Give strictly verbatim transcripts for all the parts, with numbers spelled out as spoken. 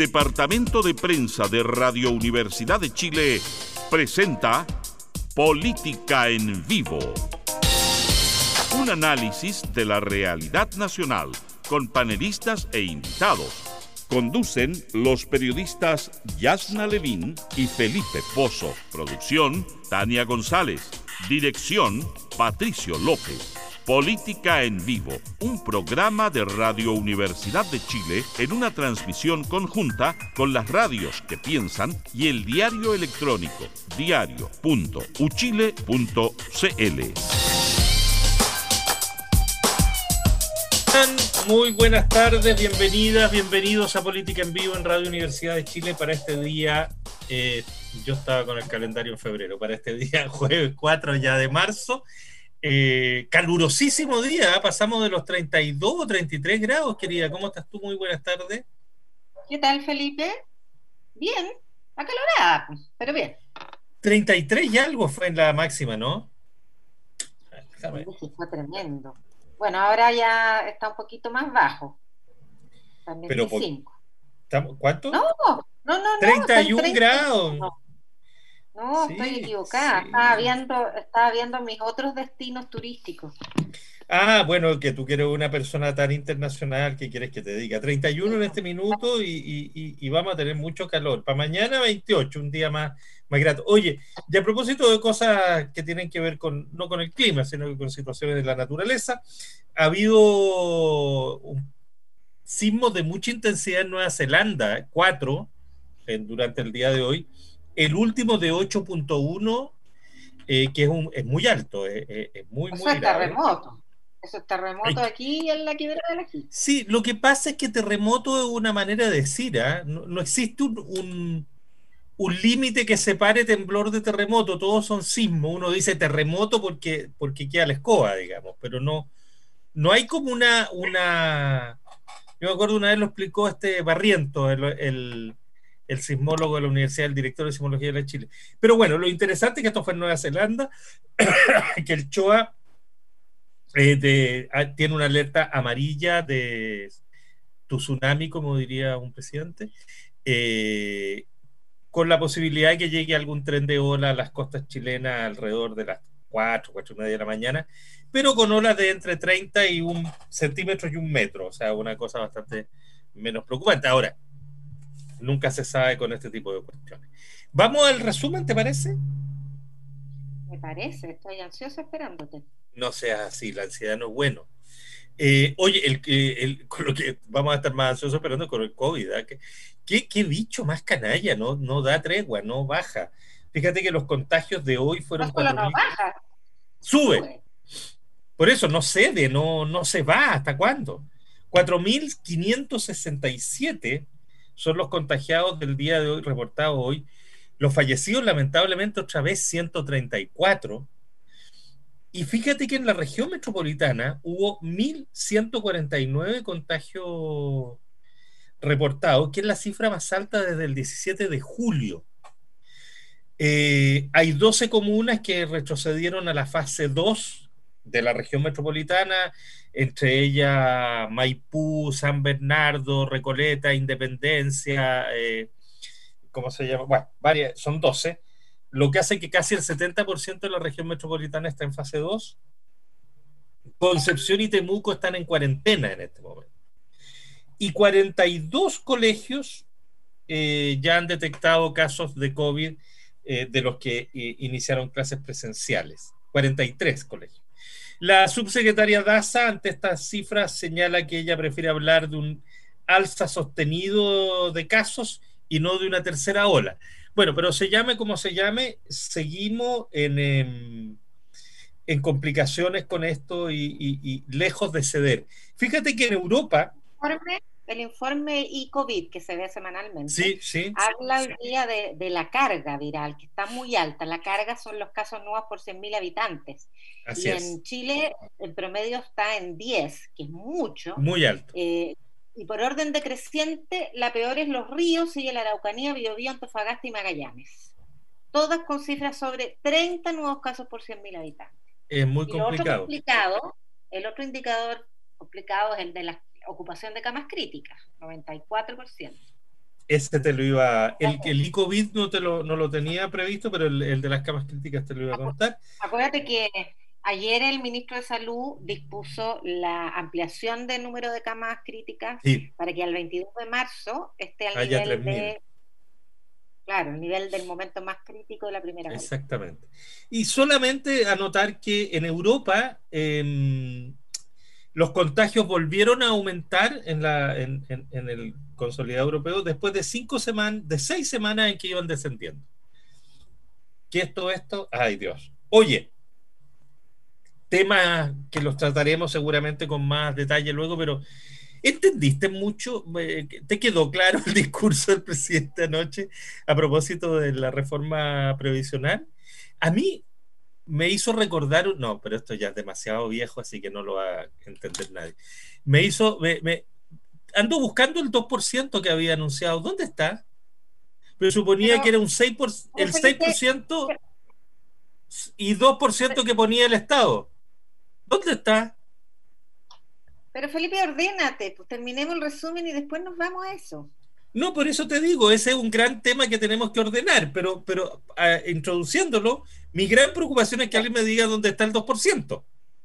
departamento de prensa de Radio Universidad de Chile presenta Política en Vivo. Un análisis de la realidad nacional con panelistas e invitados. Conducen los periodistas Yasna Levín y Felipe Pozo. Producción, Tania González. Dirección, Patricio López. Política en Vivo, un programa de Radio Universidad de Chile en una transmisión conjunta con las radios que piensan y el diario electrónico diario punto u chile punto c l. Muy buenas tardes, bienvenidas, bienvenidos a Política en Vivo en Radio Universidad de Chile para este día, eh, yo estaba con el calendario en febrero, para este día jueves cuatro ya de marzo, eh, calurosísimo día, ¿eh? Pasamos de los treinta y dos o treinta y tres grados, querida, ¿cómo estás tú? Muy buenas tardes. ¿Qué tal, Felipe? Bien, acalorada, pero bien. treinta y tres y algo fue en la máxima, ¿no? Déjame. Fue tremendo. Bueno, ahora ya está un poquito más bajo. También pero veinticinco. Por, ¿cuánto? No, no, no, no. treinta y un grados. No, no sí, estoy equivocada. Sí. Estaba viendo, estaba viendo mis otros destinos turísticos. Ah, bueno, que tú quieres una persona tan internacional que quieres que te diga. treinta y uno en este minuto y, y, y, y vamos a tener mucho calor. Para mañana veintiocho, un día más, más grato. Oye, y a propósito de cosas que tienen que ver con, no con el clima, sino que con situaciones de la naturaleza, ha habido un sismo de mucha intensidad en Nueva Zelanda, cuatro, en, durante el día de hoy. El último de ocho punto uno, eh, que es, un, es muy alto, es, es muy, o muy sea, grave. terremoto. Eso es terremoto aquí en la quebrada de la Aquí. Sí, lo que pasa es que terremoto es una manera de decir, ¿eh? no, no existe un, un, un límite que separe temblor de terremoto, todos son sismos. Uno dice terremoto porque, porque queda la escoba, digamos, pero no, no hay como una, una... Yo me acuerdo una vez lo explicó este Barriento, el, el, el sismólogo de la Universidad, el director de Sismología de Chile. Pero bueno, lo interesante es que esto fue en Nueva Zelanda, que el CHOA Eh, de, ah, tiene una alerta amarilla de tsunami, como diría un presidente, eh, con la posibilidad de que llegue algún tren de ola a las costas chilenas alrededor de las cuatro, cuatro y media de la mañana, pero con olas de entre treinta y un centímetros y un metro, o sea, una cosa bastante menos preocupante. Ahora, nunca se sabe con este tipo de cuestiones. Vamos al resumen, ¿te parece? Me parece, estoy ansiosa esperándote. No seas así, la ansiedad no es bueno. Eh, oye, el, el, con lo que vamos a estar más ansiosos esperando con el COVID, ¿eh? ¿Qué, qué bicho más canalla? No, no da tregua, no baja. Fíjate que los contagios de hoy fueron no solo no baja, sube. sube. Por eso no cede, no, no se va. ¿Hasta cuándo? cuatro mil quinientos sesenta y siete son los contagiados del día de hoy, reportados hoy. Los fallecidos, lamentablemente, otra vez ciento treinta y cuatro. Y fíjate que en la región metropolitana hubo mil ciento cuarenta y nueve contagios reportados, que es la cifra más alta desde el diecisiete de julio. Eh, hay doce comunas que retrocedieron a la fase dos de la región metropolitana, entre ellas Maipú, San Bernardo, Recoleta, Independencia, eh, ¿cómo se llama? Bueno, varias, son doce. Lo que hace que casi el setenta por ciento de la región metropolitana está en fase dos. Concepción y Temuco están en cuarentena en este momento. Y cuarenta y dos colegios eh, ya han detectado casos de COVID eh, de los que eh, iniciaron clases presenciales. cuarenta y tres colegios. La subsecretaria Daza, ante estas cifras, señala que ella prefiere hablar de un alza sostenido de casos y no de una tercera ola. Bueno, pero se llame como se llame, seguimos en, en, en complicaciones con esto y, y, y lejos de ceder. Fíjate que en Europa... El informe, el informe e-COVID que se ve semanalmente sí, sí, habla hoy día de, de la carga viral, que está muy alta. La carga son los casos nuevos por cien mil habitantes. Así y es. En Chile el promedio está en diez, que es mucho. Muy alto. Eh, Y por orden decreciente, la peor es Los Ríos, sigue la Araucanía, Biobío, Antofagasta y Magallanes. Todas con cifras sobre treinta nuevos casos por cien mil habitantes. Es muy y complicado. Lo otro complicado. El otro indicador complicado es el de la ocupación de camas críticas, noventa y cuatro por ciento. Ese te lo iba, el, el e-COVID no, te lo, no lo tenía previsto, pero el, el de las camas críticas te lo iba a contar. Acuérdate que ayer el ministro de Salud dispuso la ampliación del número de camas críticas Sí. para que al veintidós de marzo esté al Haya nivel tres mil. de, claro, el nivel del momento más crítico de la primera ola. Exactamente. Y solamente anotar que en Europa eh, los contagios volvieron a aumentar en, la, en, en, en el consolidado europeo después de cinco semanas, de seis semanas en que iban descendiendo. ¿Qué es todo esto? Ay, Dios. Oye, temas que los trataremos seguramente con más detalle luego, pero ¿entendiste mucho? ¿Te quedó claro el discurso del presidente anoche a propósito de la reforma previsional? A mí me hizo recordar, no, pero esto ya es demasiado viejo, así que no lo va a entender nadie. Me hizo, me, me, ando buscando el dos por ciento que había anunciado. ¿Dónde está? Pero suponía pero, que era un seis por ciento, el seis por ciento y dos por ciento que ponía el Estado. ¿Dónde está? Pero Felipe, ordénate, pues terminemos el resumen y después nos vamos a eso. No, por eso te digo, ese es un gran tema que tenemos que ordenar, pero, pero uh, introduciéndolo, mi gran preocupación es que alguien me diga dónde está el dos por ciento.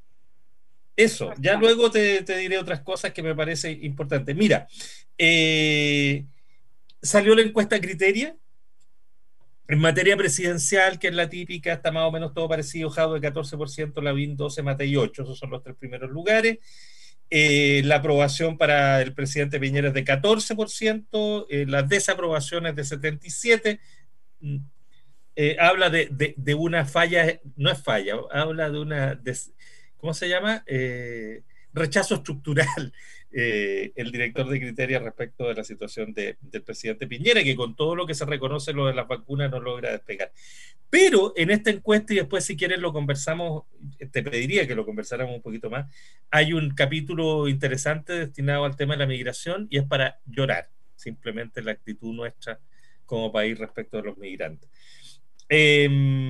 Eso, ya luego te, te diré otras cosas que me parece importante. Mira, eh, salió la encuesta Criteria en materia presidencial, que es la típica, está más o menos todo parecido, Jadwe catorce por ciento, Lavín doce por ciento, Matei ocho por ciento, esos son los tres primeros lugares. Eh, la aprobación para el presidente Piñera es de catorce por ciento, eh, la desaprobación es de setenta y siete por ciento. Eh, habla de, de, de una falla, no es falla, habla de una, de, ¿cómo se llama? Eh, rechazo estructural, eh, el director de Criteria respecto de la situación de, del presidente Piñera, que con todo lo que se reconoce lo de las vacunas no logra despegar. Pero en esta encuesta, y después si quieres lo conversamos, te pediría que lo conversáramos un poquito más, hay un capítulo interesante destinado al tema de la migración y es para llorar, simplemente la actitud nuestra como país respecto de los migrantes. Eh,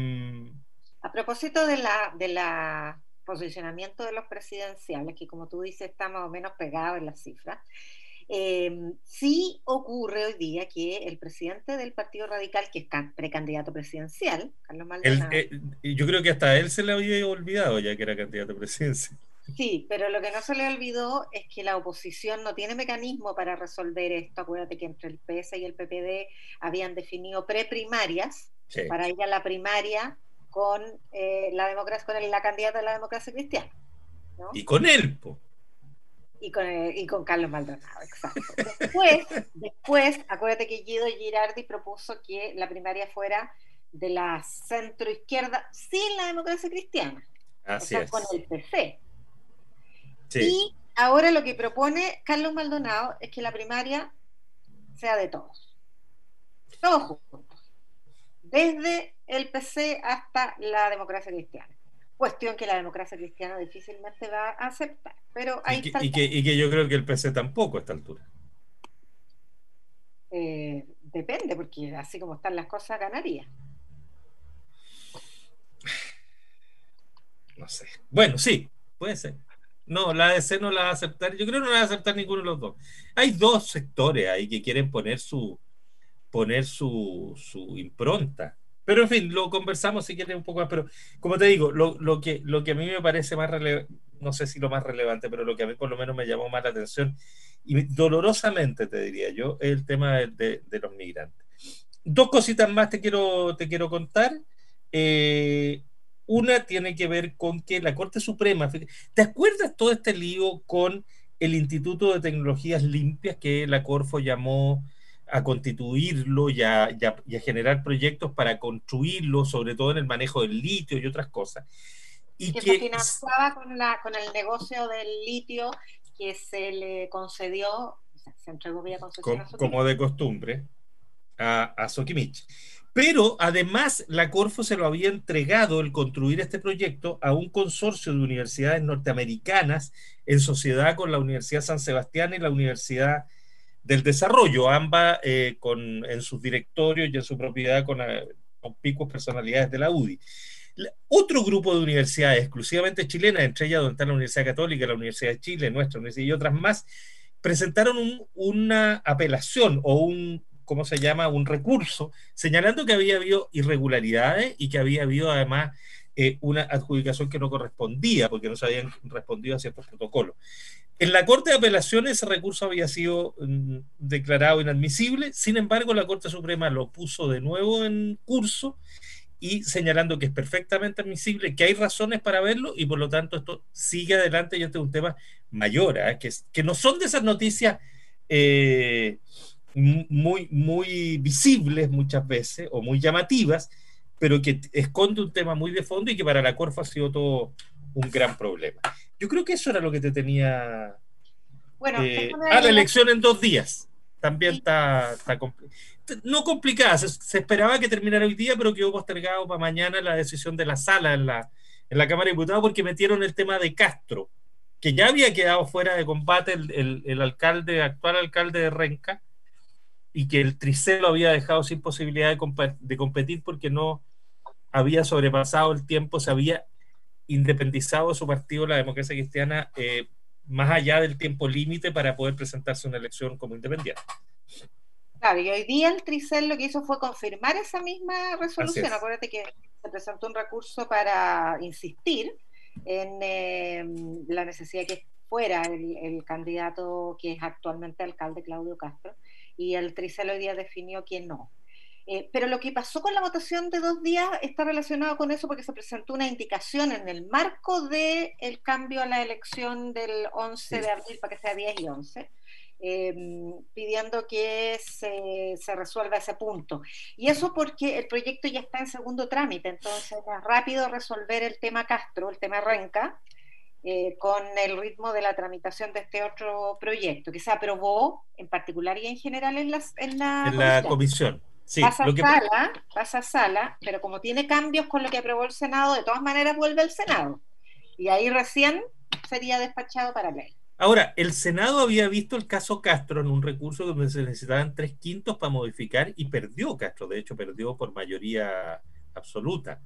a propósito de la, de la posicionamiento de los presidenciales, que como tú dices está más o menos pegado en las cifras, eh, sí ocurre hoy día que el presidente del Partido Radical, que es precandidato presidencial, Carlos Maldonado, él, eh, yo creo que hasta a él se le había olvidado ya que era candidato a presidencia. Sí, pero lo que no se le olvidó es que la oposición no tiene mecanismo para resolver esto. Acuérdate que entre el P S y el P P D habían definido preprimarias sí. para ir a la primaria con eh, la democracia, con el, la candidata de la democracia cristiana, ¿no? Y con él, po. Y con, y con Carlos Maldonado, exacto. Después, después, acuérdate que Guido Girardi propuso que la primaria fuera de la centroizquierda sin la democracia cristiana. Así o sea, es. con el P C. Sí. Y ahora lo que propone Carlos Maldonado es que la primaria sea de todos. Todos juntos. Desde el P C hasta la democracia cristiana. Cuestión que la democracia cristiana difícilmente va a aceptar. Pero ahí y, que, está y, que, y que yo creo que el P C tampoco a esta altura. Eh, depende, porque así como están las cosas, ganaría. No sé. Bueno, sí, puede ser. No, la A D C no la va a aceptar. Yo creo que no la va a aceptar ninguno de los dos. Hay dos sectores ahí que quieren poner su poner su, su impronta. Pero en fin, lo conversamos si quieres un poco más. Pero como te digo, lo, lo, que, lo que a mí me parece más relevante, no sé si lo más relevante, pero lo que a mí por lo menos me llamó más la atención, y dolorosamente te diría yo, es el tema de, de, de los migrantes. Dos cositas más te quiero, te quiero contar. Eh, Una tiene que ver con que la Corte Suprema, ¿te acuerdas todo este lío con el Instituto de Tecnologías Limpias que la Corfo llamó a constituirlo y a, y, a, y a generar proyectos para construirlo, sobre todo en el manejo del litio y otras cosas? Y que, que se financiaba con, la, con el negocio del litio que se le concedió, o sea, se entregó vía concesión com, como de costumbre, a, a Soquimich. Pero además la Corfo se lo había entregado el construir este proyecto a un consorcio de universidades norteamericanas en sociedad con la Universidad San Sebastián y la Universidad del Desarrollo, ambas eh, con, en sus directorios y en su propiedad con, con picuas personalidades de la U D I. La, otro grupo de universidades exclusivamente chilenas, entre ellas donde está la Universidad Católica, la Universidad de Chile, nuestra universidad y otras más, presentaron un, una apelación o un ¿cómo se llama?, un recurso señalando que había habido irregularidades y que había habido además eh, una adjudicación que no correspondía porque no se habían respondido a ciertos protocolos. En la Corte de Apelaciones ese recurso había sido mm, declarado inadmisible, sin embargo la Corte Suprema lo puso de nuevo en curso y señalando que es perfectamente admisible, que hay razones para verlo y por lo tanto esto sigue adelante y este es un tema mayor, ¿eh? que, que no son de esas noticias eh, muy, muy visibles muchas veces o muy llamativas, pero que esconde un tema muy de fondo y que para la Corfo ha sido todo un gran problema. Yo creo que eso era lo que te tenía... Bueno, eh, ah, la elección en dos días. También sí. está, está compl no complicada. Se, se esperaba que terminara hoy día, pero quedó postergado para mañana la decisión de la sala en la, en la Cámara de Diputados porque metieron el tema de Castro, que ya había quedado fuera de combate el, el, el alcalde, actual alcalde de Renca, y que el Tricel lo había dejado sin posibilidad de, comp de competir porque no había sobrepasado el tiempo, se había independizado de su partido, la Democracia Cristiana, eh, más allá del tiempo límite para poder presentarse a una elección como independiente. Claro, y hoy día el Tricel lo que hizo fue confirmar esa misma resolución. Acuérdate que se presentó un recurso para insistir en eh, la necesidad de que fuera el, el candidato que es actualmente alcalde, Claudio Castro, y el Tricel hoy día definió que no. Eh, pero lo que pasó con la votación de dos días está relacionado con eso porque se presentó una indicación en el marco del cambio a la elección del once de abril para que sea diez y once, eh, pidiendo que se, se resuelva ese punto. Y eso porque el proyecto ya está en segundo trámite, entonces es rápido resolver el tema Castro, el tema Renca, eh, con el ritmo de la tramitación de este otro proyecto, que se aprobó en particular y en general en, las, en la en la comisión. Sí, pasa lo que... sala, pasa sala, pero como tiene cambios con lo que aprobó el Senado, de todas maneras vuelve al Senado. Y ahí recién sería despachado para ley. Ahora, el Senado había visto el caso Castro en un recurso donde se necesitaban tres quintos para modificar y perdió Castro, de hecho perdió por mayoría absoluta.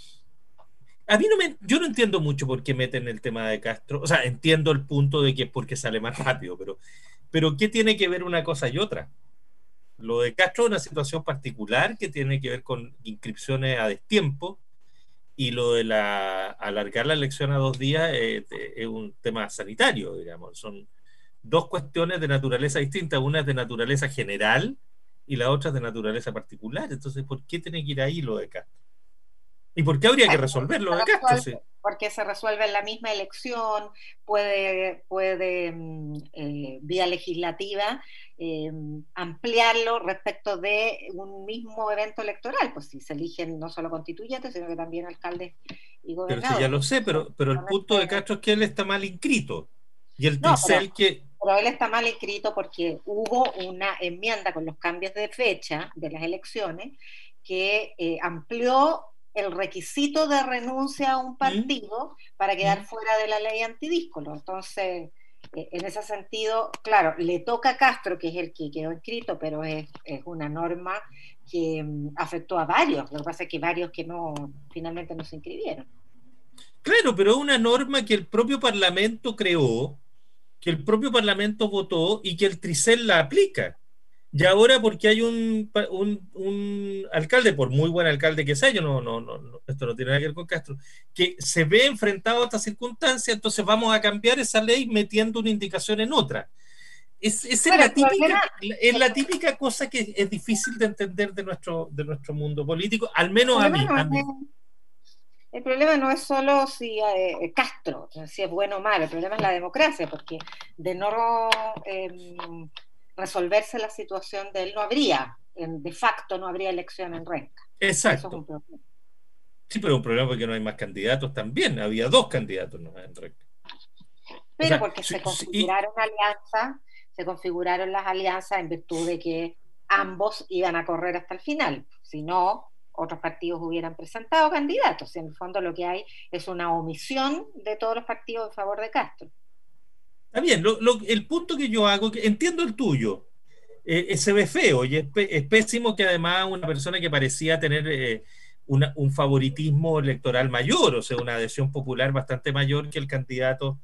A mí no me, yo no entiendo mucho por qué meten el tema de Castro, o sea, entiendo el punto de que es porque sale más rápido, pero, pero ¿qué tiene que ver una cosa y otra? Lo de Castro es una situación particular que tiene que ver con inscripciones a destiempo y lo de la, alargar la elección a dos días es, es un tema sanitario, digamos. Son dos cuestiones de naturaleza distinta, una es de naturaleza general y la otra es de naturaleza particular. Entonces, ¿por qué tiene que ir ahí lo de Castro? ¿Y por qué habría que resolverlo de Castro? Sí. Porque se resuelve en la misma elección, puede, puede eh, vía legislativa, eh, ampliarlo respecto de un mismo evento electoral, pues si se eligen no solo constituyentes, sino que también alcaldes y gobernadores. Pero sí, ya lo sé, pero, pero el punto de Castro es que él está mal inscrito. Y el no, Tricel pero, que... pero él está mal inscrito porque hubo una enmienda con los cambios de fecha de las elecciones que eh, amplió el requisito de renuncia a un partido ¿Mm? para quedar ¿Mm? fuera de la ley antidíscolo. Entonces, eh, en ese sentido, claro, le toca a Castro, que es el que quedó inscrito, pero es, es una norma que um, afectó a varios. Lo que pasa es que varios que no finalmente no se inscribieron. Claro, pero es una norma que el propio Parlamento creó, que el propio Parlamento votó y que el Tricel la aplica. Y ahora porque hay un, un, un alcalde, por muy buen alcalde que sea, yo no, no, no, esto no tiene nada que ver con Castro, que se ve enfrentado a esta circunstancia, entonces vamos a cambiar esa ley metiendo una indicación en otra. Es, es, bueno, la, típica, es la típica cosa que es difícil de entender de nuestro, de nuestro mundo político, al menos a mí. No a mí. El problema no es solo si eh, Castro, si es bueno o malo, el problema es la democracia, porque de no... Eh, resolverse la situación de él, no habría, de facto no habría elección en Renca. Exacto. Eso es un problema. Sí, pero un problema porque no hay más candidatos también, había dos candidatos ¿no? en Renca. Pero o sea, porque sí, se configuraron sí. alianzas, se configuraron las alianzas en virtud de que ambos iban a correr hasta el final, si no, otros partidos hubieran presentado candidatos, en el fondo lo que hay es una omisión de todos los partidos en favor de Castro. Está bien, lo, lo, el punto que yo hago, que entiendo el tuyo, eh, se ve feo y es, es pésimo que además una persona que parecía tener eh, una, un favoritismo electoral mayor, o sea, una adhesión popular bastante mayor que el candidato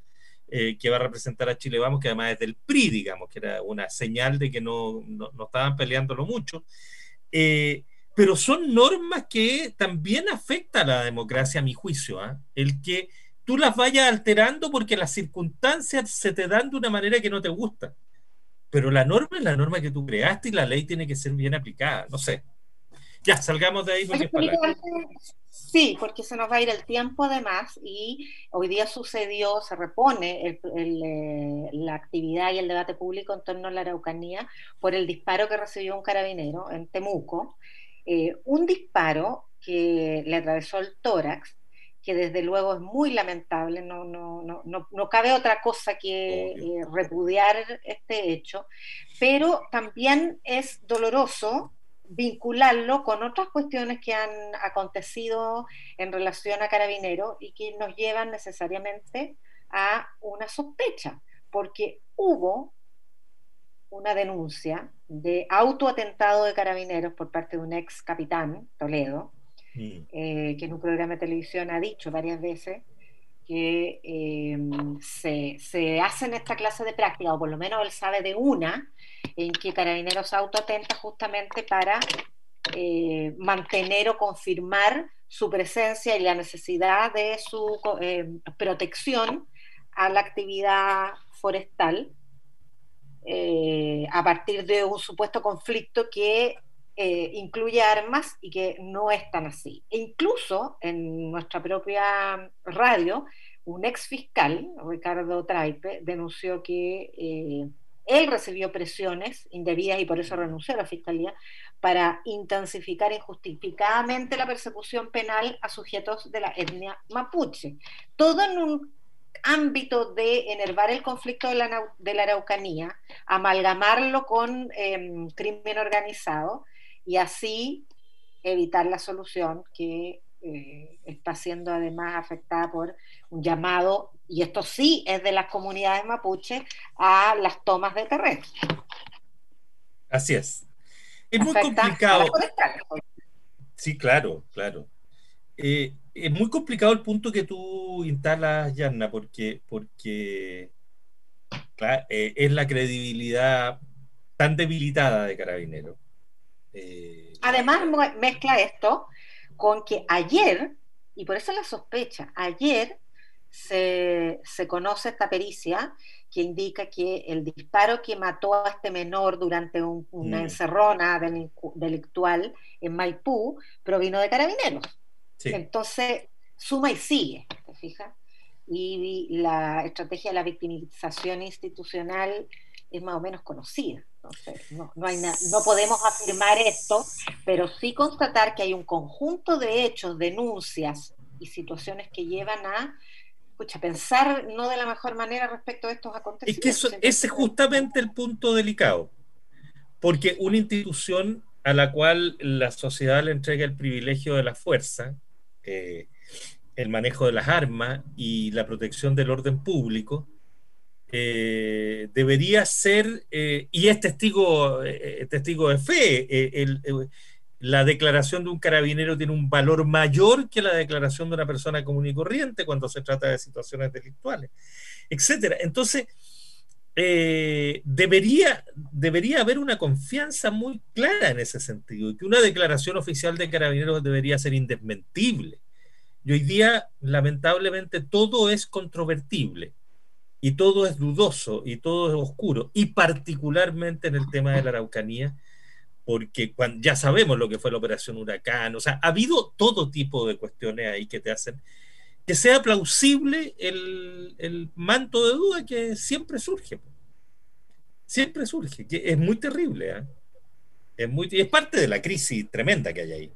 eh, que va a representar a Chile Vamos, que además es del P R I, digamos, que era una señal de que no, no, no estaban peleándolo mucho. Eh, pero son normas que también afectan a la democracia, a mi juicio, ¿eh? El que tú las vayas alterando porque las circunstancias se te dan de una manera que no te gusta. Pero la norma es la norma que tú creaste y la ley tiene que ser bien aplicada. No sé. Ya, salgamos de ahí porque es para largo. Sí, porque se nos va a ir el tiempo además y hoy día sucedió, se repone el, el, eh, la actividad y el debate público en torno a la Araucanía por el disparo que recibió un carabinero en Temuco. Eh, un disparo que le atravesó el tórax, que desde luego es muy lamentable, no, no, no, no, no cabe otra cosa que eh, repudiar este hecho, pero también es doloroso vincularlo con otras cuestiones que han acontecido en relación a Carabineros y que nos llevan necesariamente a una sospecha, porque hubo una denuncia de autoatentado de Carabineros por parte de un ex capitán, Toledo, mm. eh, que en un programa de televisión ha dicho varias veces que eh, se, se hacen esta clase de práctica, o por lo menos él sabe de una, en que Carabineros autoatenta justamente para eh, mantener o confirmar su presencia y la necesidad de su eh, protección a la actividad forestal eh, a partir de un supuesto conflicto que eh, incluye armas y que no es tan así. E incluso en nuestra propia radio, un ex fiscal, Ricardo Traipe, denunció que eh, él recibió presiones indebidas y por eso renunció a la fiscalía para intensificar injustificadamente la persecución penal a sujetos de la etnia mapuche. Todo en un ámbito de enervar el conflicto de la, de la Araucanía, amalgamarlo con eh, crimen organizado y así evitar la solución que eh, está siendo además afectada por un llamado, y esto sí es de las comunidades mapuche, a las tomas de terreno. Así es. Es muy complicado. Sí, claro, claro. Eh, es muy complicado el punto que tú instalas, Yanna, porque, porque claro, eh, es la credibilidad tan debilitada de Carabineros. Eh, Además, mezcla esto con que ayer, y por eso la sospecha, ayer se, se conoce esta pericia que indica que el disparo que mató a este menor durante un, una mm. encerrona delictual en Maipú provino de Carabineros. Sí. Entonces, suma y sigue, ¿te fijas? Y la estrategia de la victimización institucional es más o menos conocida. Entonces, no, no, hay na- no podemos afirmar esto, pero sí constatar que hay un conjunto de hechos, denuncias y situaciones que llevan a escucha, pensar no de la mejor manera respecto a estos acontecimientos. Es que eso, ese es justamente el punto delicado, porque una institución a la cual la sociedad le entrega el privilegio de la fuerza, eh, el manejo de las armas y la protección del orden público, eh, debería ser, eh, y es testigo, eh, testigo de fe, eh, el, el, la declaración de un carabinero tiene un valor mayor que la declaración de una persona común y corriente cuando se trata de situaciones delictuales, etcétera. Entonces, eh, debería, debería haber una confianza muy clara en ese sentido, y que una declaración oficial de Carabineros debería ser indesmentible. Y hoy día, lamentablemente, todo es controvertible, y todo es dudoso, y todo es oscuro, y particularmente en el tema de la Araucanía, porque cuando, ya sabemos lo que fue la operación Huracán, o sea, ha habido todo tipo de cuestiones ahí que te hacen que sea plausible el, el manto de duda que siempre surge. Siempre surge, que es muy terrible, ¿eh? Es, muy, es parte de la crisis tremenda que hay ahí.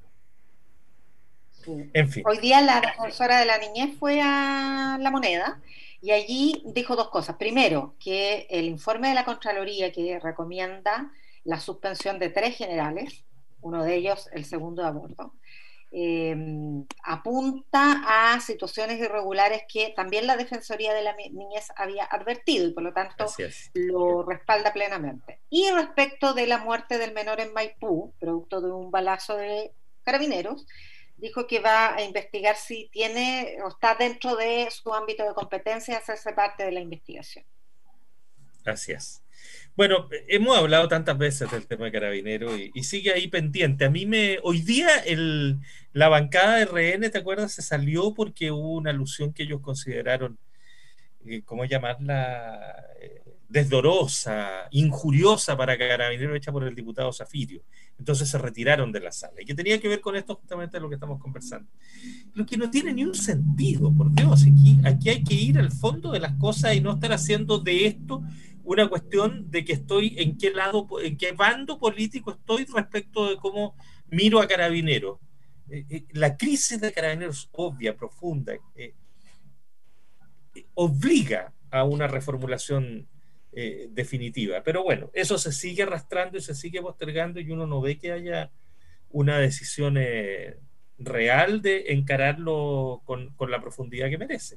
Sí. En fin. Hoy día la defensora de la niñez fue a La Moneda y allí dijo dos cosas. Primero, que el informe de la Contraloría que recomienda la suspensión de tres generales, uno de ellos el segundo de a bordo, eh, apunta a situaciones irregulares que también la Defensoría de la Niñez había advertido y por lo tanto lo respalda plenamente. Y respecto de la muerte del menor en Maipú, producto de un balazo de Carabineros, dijo que va a investigar si tiene o está dentro de su ámbito de competencia hacerse parte de la investigación. Así es. Bueno, hemos hablado tantas veces del tema de Carabineros y, y sigue ahí pendiente. A mí me... Hoy día el, la bancada de R N, ¿te acuerdas? Se salió porque hubo una alusión que ellos consideraron, eh, ¿cómo llamarla? Eh, desdorosa, injuriosa para Carabineros, hecha por el diputado Zafirio. Entonces se retiraron de la sala. Y que tenía que ver con esto justamente de lo que estamos conversando. Lo que no tiene ni un sentido, por Dios. Aquí, aquí hay que ir al fondo de las cosas y no estar haciendo de esto una cuestión de que estoy en qué lado, en qué bando político estoy respecto de cómo miro a Carabineros. Eh, eh, la crisis de Carabineros, obvia, profunda, eh, eh, obliga a una reformulación eh, definitiva. Pero bueno, eso se sigue arrastrando y se sigue postergando y uno no ve que haya una decisión eh, real de encararlo con, con la profundidad que merece.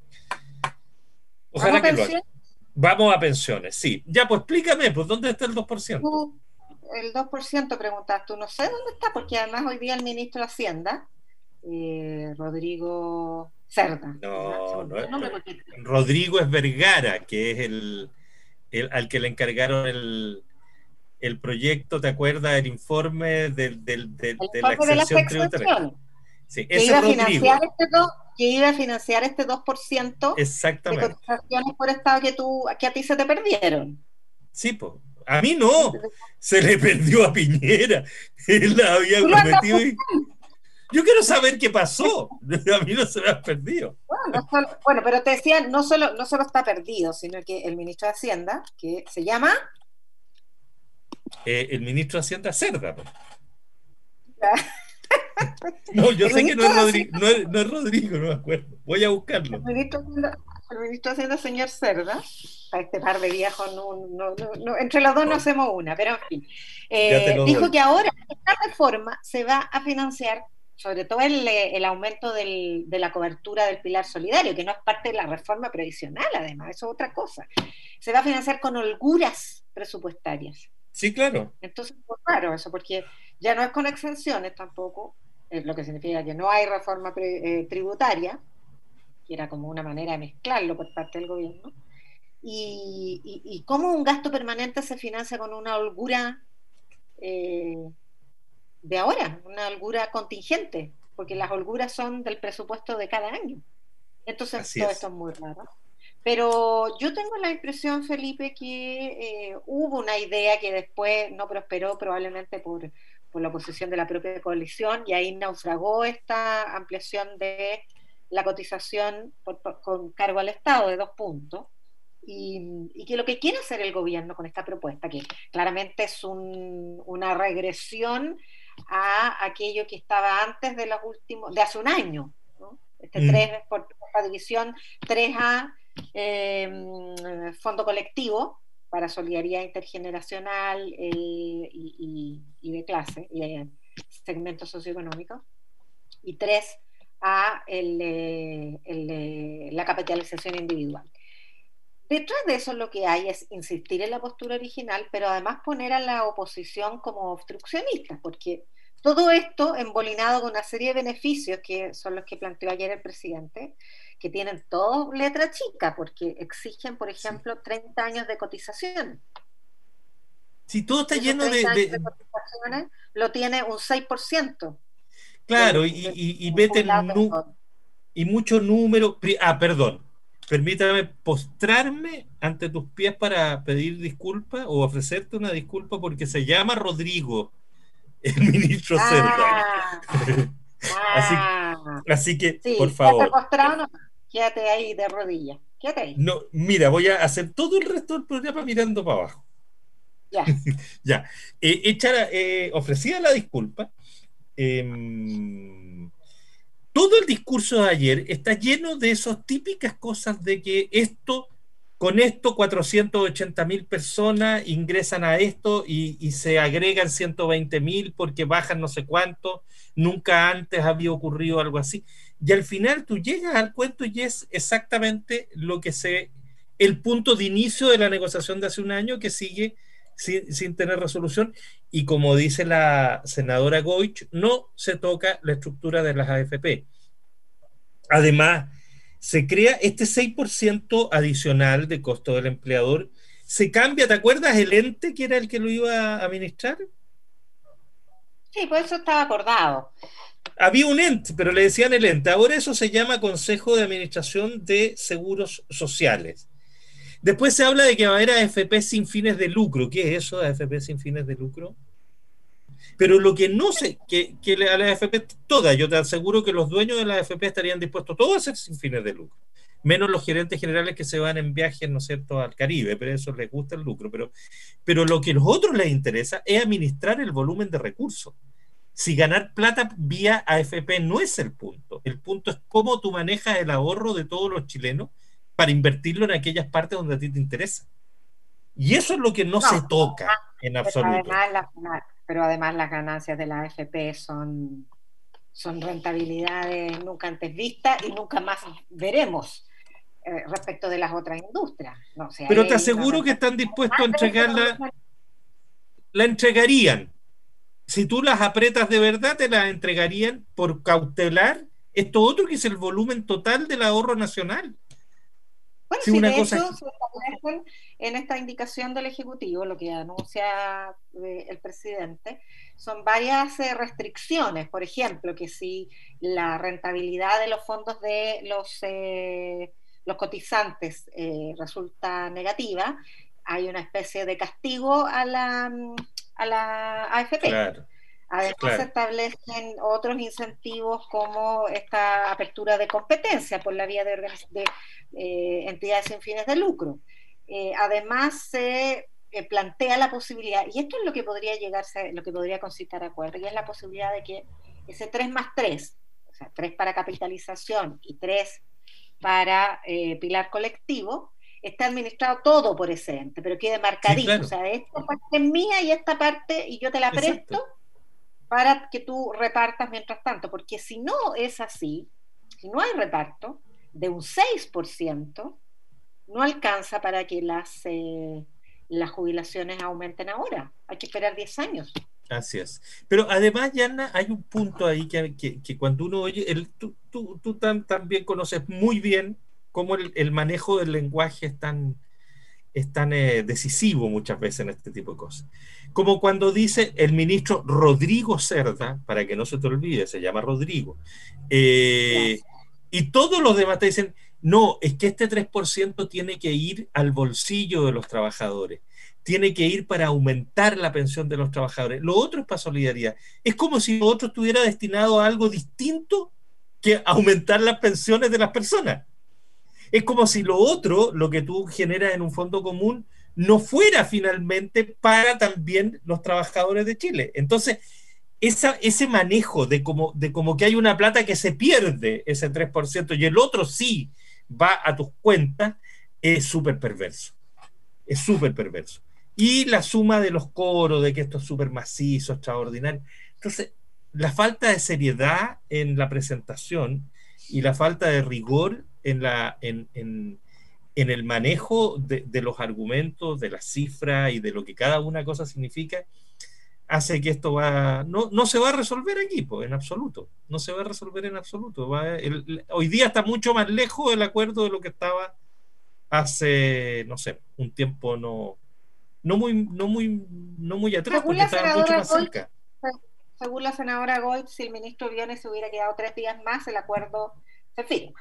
Ojalá que lo haga. Vamos a pensiones, sí. Ya, pues explícame, pues, ¿dónde está el dos por ciento? Tú, el dos por ciento preguntas tú, no sé dónde está, porque además hoy día el ministro de Hacienda, eh, Rodrigo Cerda. No, no, no, no porque... Rodrigo es Vergara, que es el, el al que le encargaron el, el proyecto, ¿te acuerdas? El informe del, del, del, el de la exención tributaria. Sí, que, iba a financiar este dos, que iba a financiar este dos por ciento Exactamente. de cotizaciones por estado que, tú, que a ti se te perdieron. Sí, pues. A mí no. Se le perdió a Piñera. Él la había prometido. Y... Yo quiero saber qué pasó. A mí no se me ha perdido. Bueno, no solo, bueno, pero te decía, no solo, no solo está perdido, sino que el ministro de Hacienda, que se llama... Eh, el ministro de Hacienda Cerda. Pues. No, yo sé que no es, Rodrigo, no, es, no es Rodrigo, no me acuerdo. Voy a buscarlo. El ministro, el ministro de Hacienda, señor Cerda, a este par de viejos, no, no, no, no, entre los dos no hacemos una, pero en fin. Eh, dijo doy. que ahora esta reforma se va a financiar, sobre todo el, el aumento del, de la cobertura del pilar solidario, que no es parte de la reforma previsional, además, eso es otra cosa. Se va a financiar con holguras presupuestarias. Sí, claro. Entonces, pues claro, eso, porque ya no es con exenciones tampoco, es lo que significa que no hay reforma pre, eh, tributaria, que era como una manera de mezclarlo por parte del gobierno, y, y, y cómo un gasto permanente se financia con una holgura eh, de ahora, una holgura contingente, porque las holguras son del presupuesto de cada año. Entonces, Así todo es. esto es muy raro. Pero yo tengo la impresión, Felipe, que eh, hubo una idea que después no prosperó, probablemente por, por la oposición de la propia coalición, y ahí naufragó esta ampliación de la cotización por, por, con cargo al Estado de dos puntos, y, y que lo que quiere hacer el gobierno con esta propuesta, que claramente es un, una regresión a aquello que estaba antes de los últimos, de hace un año, ¿no? Este mm. tres por esta división tres A, Eh, fondo colectivo para solidaridad intergeneracional eh, y, y, y de clase y de segmentos socioeconómicos, y tres a el, el, el, la capitalización individual. Detrás de eso lo que hay es insistir en la postura original, pero además poner a la oposición como obstruccionista, porque todo esto embolinado con una serie de beneficios que son los que planteó ayer el presidente, que tienen todo letra chica, porque exigen, por ejemplo, sí. treinta años de cotización. Sí, todo está lleno de, de... de cotizaciones lo tiene un seis por ciento. Claro, de, y, de, y, y meten nu y mucho número. Ah, perdón. Permítame postrarme ante tus pies para pedir disculpas o ofrecerte una disculpa porque se llama Rodrigo, el ministro ah, Cerda. así, ah, así que, sí, por favor. Postrado, no. Quédate ahí de rodillas. Quédate ahí. No, mira, voy a hacer todo el resto del programa mirando para abajo. Ya. ya. Eh, echar, eh, ofrecida la disculpa. Eh, todo el discurso de ayer está lleno de esas típicas cosas de que esto, con esto cuatrocientas ochenta mil personas ingresan a esto y, y se agregan ciento veinte mil porque bajan no sé cuánto, nunca antes había ocurrido algo así. Y al final tú llegas al cuento y es exactamente lo que se, el punto de inicio de la negociación de hace un año que sigue sin, sin tener resolución, y como dice la senadora Goich, no se toca la estructura de las A F P. Además, se crea este seis por ciento adicional de costo del empleador, se cambia, ¿te acuerdas el ente que era el que lo iba a administrar? Sí, pues eso estaba acordado. Había un ente, pero le decían el ente. Ahora eso se llama Consejo de Administración de Seguros Sociales. Después se habla de que va a haber A F P sin fines de lucro. ¿Qué es eso, A F P sin fines de lucro? Pero lo que no sé, que, que a la A F P todas, yo te aseguro que los dueños de la A F P estarían dispuestos todos a hacer sin fines de lucro. Menos los gerentes generales que se van en viajes, ¿no es cierto?, al Caribe, pero eso les gusta el lucro. Pero, pero lo que a los otros les interesa es administrar el volumen de recursos. Si ganar plata vía A F P no es el punto. El punto es cómo tú manejas el ahorro de todos los chilenos para invertirlo en aquellas partes donde a ti te interesa. Y eso es lo que no, no se toca en absoluto. Además, la, pero además las ganancias de la A F P son, son rentabilidades nunca antes vistas y nunca más veremos eh, respecto de las otras industrias. No, o sea, pero te aseguro que están dispuestos a entregarla, la entregarían. Si tú las apretas de verdad, te las entregarían por cautelar esto otro que es el volumen total del ahorro nacional. Bueno, si sí, una de cosa hecho, se establecen en esta indicación del Ejecutivo, lo que anuncia eh, el presidente, son varias eh, restricciones. Por ejemplo, que si la rentabilidad de los fondos de los, eh, los cotizantes eh, resulta negativa, hay una especie de castigo a la, a la A F P. Claro. Además, claro, se establecen otros incentivos como esta apertura de competencia por la vía de, de eh, entidades sin fines de lucro. Eh, además, se eh, plantea la posibilidad, y esto es lo que podría llegarse, lo que podría concitar acuerdo, y es la posibilidad de que ese tres más tres, o sea, tres para capitalización y tres para eh, pilar colectivo, está administrado todo por ese ente, pero quede marcadito. Sí, claro. O sea, esta parte es mía y esta parte, y yo te la presto. Exacto. Para que tú repartas mientras tanto, porque si no es así, si no hay reparto de un seis por ciento, no alcanza para que las, eh, las jubilaciones aumenten ahora. Hay que esperar diez años. Así es. Pero además, Yana, hay un punto ahí que, que, que cuando uno oye, el, tú, tú, tú tam, también conoces muy bien cómo el, el manejo del lenguaje es tan, es tan eh, decisivo muchas veces en este tipo de cosas. Como cuando dice el ministro Rodrigo Cerda, para que no se te olvide, se llama Rodrigo, eh, y todos los demás te dicen, no, es que este tres por ciento tiene que ir al bolsillo de los trabajadores, tiene que ir para aumentar la pensión de los trabajadores, lo otro es para solidaridad. Es como si lo otro estuviera destinado a algo distinto que aumentar las pensiones de las personas. Es como si lo otro, lo que tú generas en un fondo común, no fuera finalmente para también los trabajadores de Chile. Entonces, esa, ese manejo de como, de como que hay una plata que se pierde, ese tres por ciento, y el otro sí va a tus cuentas, es súper perverso. Es súper perverso. Y la suma de los coros, de que esto es súper macizo, extraordinario. Entonces, la falta de seriedad en la presentación y la falta de rigor en, la, en, en, en el manejo de, de los argumentos, de las cifras y de lo que cada una cosa significa, hace que esto va no, no se va a resolver aquí, pues, en absoluto. No se va a resolver en absoluto. Va, el, el, hoy día está mucho más lejos el acuerdo de lo que estaba hace, no sé, un tiempo no, no, muy, no, muy, no muy atrás, según porque estaba mucho más Gold, cerca. Según la senadora Gold, si el ministro Briones se hubiera quedado tres días más, el acuerdo se firma.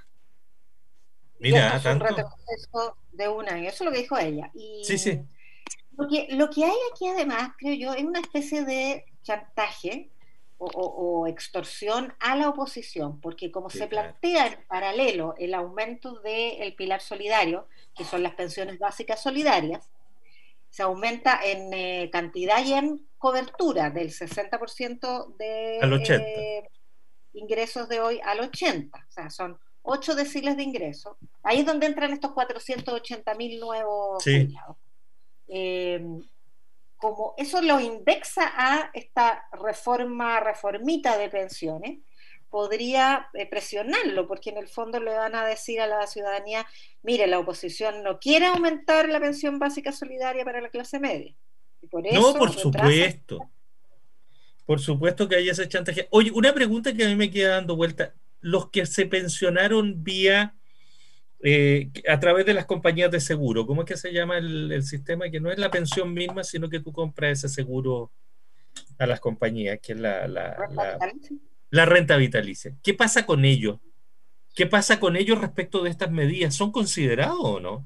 Mira, es tanto. Un retroceso de un año, eso es lo que dijo ella. Y sí, sí. Lo que, lo que hay aquí además, creo yo, es una especie de chantaje o, o, o extorsión a la oposición, porque como sí, se claro. plantea en paralelo el aumento del pilar solidario, que son las pensiones básicas solidarias, se aumenta en eh, cantidad y en cobertura del sesenta por ciento de eh, ingresos de hoy al ochenta por ciento, o sea, son ocho deciles de ingresos. Ahí es donde entran estos cuatrocientos ochenta mil nuevos sí. jubilados. Eh, como eso lo indexa a esta reforma, reformita de pensiones, podría eh, presionarlo, porque en el fondo le van a decir a la ciudadanía, mire, la oposición no quiere aumentar la pensión básica solidaria para la clase media, Y por No, eso por retrasan. supuesto. Por supuesto que hay ese chantaje. Oye, una pregunta que a mí me queda dando vuelta. Los que se pensionaron vía, eh, a través de las compañías de seguro, ¿cómo es que se llama el, el sistema? Que no es la pensión misma, sino que tú compras ese seguro a las compañías, que es la, la, la, la renta vitalicia. ¿Qué pasa con ellos? ¿Qué pasa con ellos respecto de estas medidas? ¿Son considerados o no?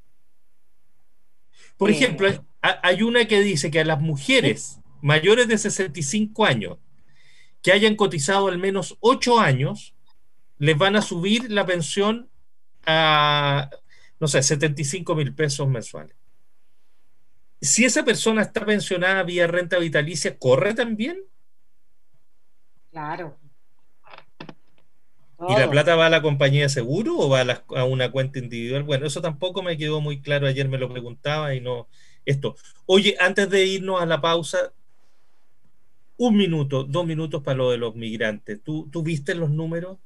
Por Eh, ejemplo, hay, hay una que dice que a las mujeres mayores de sesenta y cinco años que hayan cotizado al menos ocho años, les van a subir la pensión a, no sé, setenta y cinco mil pesos mensuales. Si esa persona está pensionada vía renta vitalicia, ¿corre también? Claro. ¿Y la Todo. plata va a la compañía de seguro o va a, la, a una cuenta individual? Bueno, eso tampoco me quedó muy claro. Ayer me lo preguntaba y no... Esto. Oye, antes de irnos a la pausa, un minuto, dos minutos para lo de los migrantes. ¿Tú, tú viste los números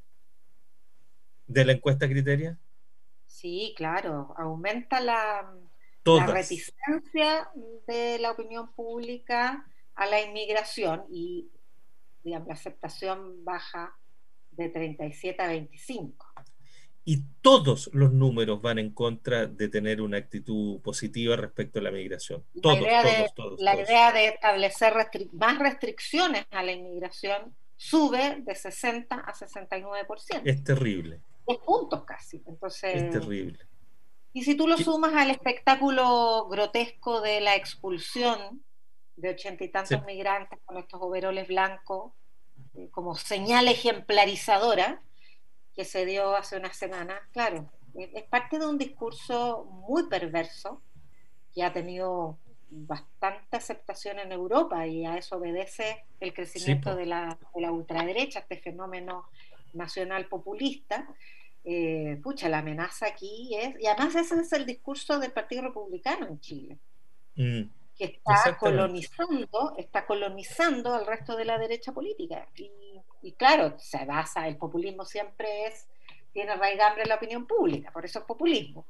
de la encuesta Criteria? Sí, claro. Aumenta la, la Todas. reticencia de la opinión pública a la inmigración y, digamos, la aceptación baja de treinta y siete a veinticinco. Y todos los números van en contra de tener una actitud positiva respecto a la migración. Todos, la idea todos, de, todos. La todos. idea de establecer restric- más restricciones a la inmigración sube de sesenta a sesenta y nueve por ciento. Es terrible. diez puntos casi. Entonces, es terrible. Y si tú lo ¿Qué? sumas al espectáculo grotesco de la expulsión de ochenta y tantos Sí. migrantes con estos overoles blancos, eh, como señal ejemplarizadora que se dio hace unas semanas, claro, es, es parte de un discurso muy perverso que ha tenido bastante aceptación en Europa, y a eso obedece el crecimiento Sí, de, la, de la ultraderecha, este fenómeno nacional populista. Eh, pucha, la amenaza aquí es, y además ese es el discurso del Partido Republicano en Chile, Mm, que está colonizando, está colonizando al resto de la derecha política. Y, y claro, se basa, el populismo siempre es, tiene raigambre en la opinión pública, por eso es populismo.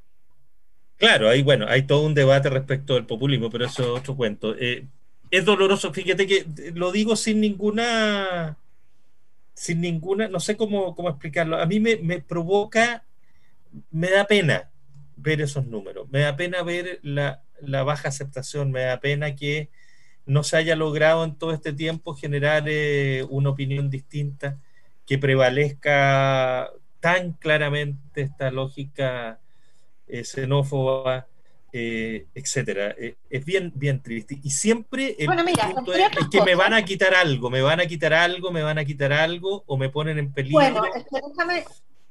Claro, hay, bueno, hay todo un debate respecto del populismo, pero eso es otro cuento. Eh, es doloroso, fíjate que lo digo sin ninguna, sin ninguna, no sé cómo, cómo explicarlo. A mí me, me provoca, me da pena ver esos números, me da pena ver la, la baja aceptación, me da pena que no se haya logrado en todo este tiempo generar eh, una opinión distinta, que prevalezca tan claramente esta lógica eh, xenófoba, eh, etcétera. Eh, es bien, bien triste. Y siempre el Bueno, mira, punto entre es, otras es que me cosas, van a quitar algo, me van a quitar algo, me van a quitar algo, o me ponen en peligro. bueno, es que déjame,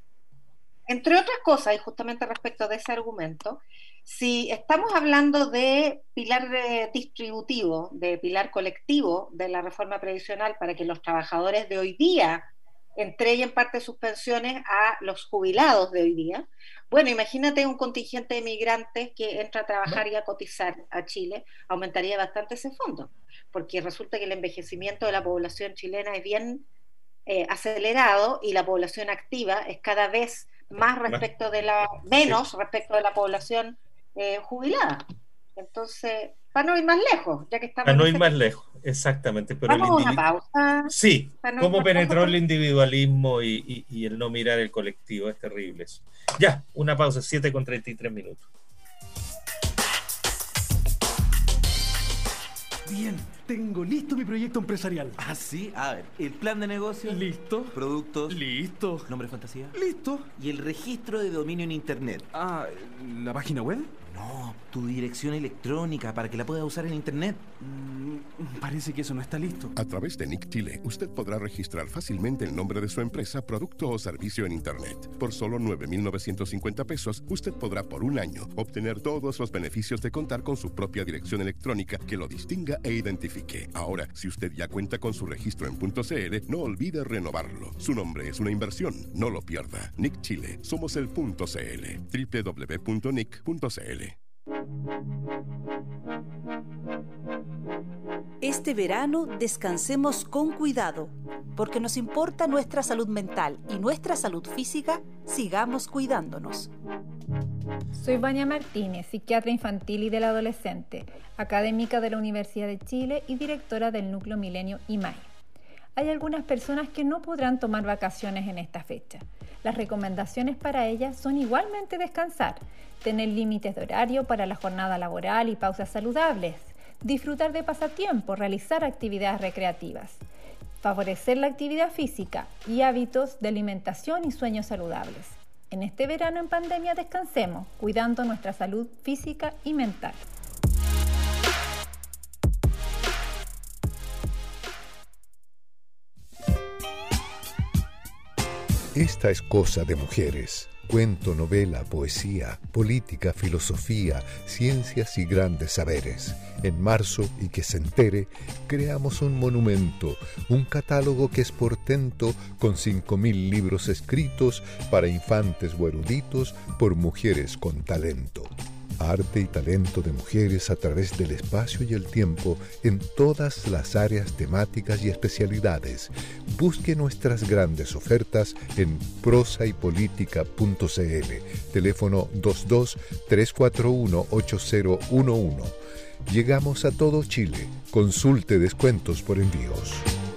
entre otras cosas, y justamente respecto de ese argumento, si estamos hablando de pilar de distributivo, de pilar colectivo de la reforma previsional para que los trabajadores de hoy día entreguen parte de sus pensiones a los jubilados de hoy día, bueno, imagínate un contingente de migrantes que entra a trabajar y a cotizar a Chile, aumentaría bastante ese fondo, porque resulta que el envejecimiento de la población chilena es bien eh, acelerado y la población activa es cada vez más respecto de la, menos sí. respecto de la población eh, jubilada. Entonces, para no ir más lejos, ya que estamos para no en ir más lejos, exactamente. Pero vamos el a una pausa. Sí, no cómo penetró el individualismo y, y, y el no mirar el colectivo, es terrible eso. Ya, una pausa, siete con treinta y tres minutos. Bien, tengo listo mi proyecto empresarial. ¿Ah, sí? A ver, ¿el plan de negocio? Listo. ¿Productos? Listo. ¿Nombre fantasía? Listo. ¿Y el registro de dominio en internet? Ah, ¿la página web? No, tu dirección electrónica para que la puedas usar en internet. Mm, parece que eso no está listo. A través de Nick Chile, usted podrá registrar fácilmente el nombre de su empresa, producto o servicio en internet. Por solo nueve mil novecientos cincuenta pesos, usted podrá por un año obtener todos los beneficios de contar con su propia dirección electrónica que lo distinga e identifique. Ahora, si usted ya cuenta con su registro en .cl, no olvide renovarlo. Su nombre es una inversión, no lo pierda. Nick Chile, somos el .cl. doble u doble u doble u punto nick punto c l. Este verano descansemos con cuidado, porque nos importa nuestra salud mental y nuestra salud física, sigamos cuidándonos. Soy Vania Martínez, psiquiatra infantil y del adolescente, académica de la Universidad de Chile y directora del Núcleo Milenio I M A I. Hay algunas personas que no podrán tomar vacaciones en esta fecha. Las recomendaciones para ellas son igualmente descansar, tener límites de horario para la jornada laboral y pausas saludables, disfrutar de pasatiempos, realizar actividades recreativas, favorecer la actividad física y hábitos de alimentación y sueños saludables. En este verano en pandemia descansemos, cuidando nuestra salud física y mental. Esta es cosa de mujeres. Cuento, novela, poesía, política, filosofía, ciencias y grandes saberes. En marzo, y que se entere, creamos un monumento, un catálogo que es portento con cinco mil libros escritos para infantes o eruditos por mujeres con talento. Arte y talento de mujeres a través del espacio y el tiempo en todas las áreas temáticas y especialidades. Busque nuestras grandes ofertas en prosa y política punto c l, teléfono dos dos, tres cuatro uno, ocho cero uno uno. Llegamos a todo Chile. Consulte descuentos por envíos.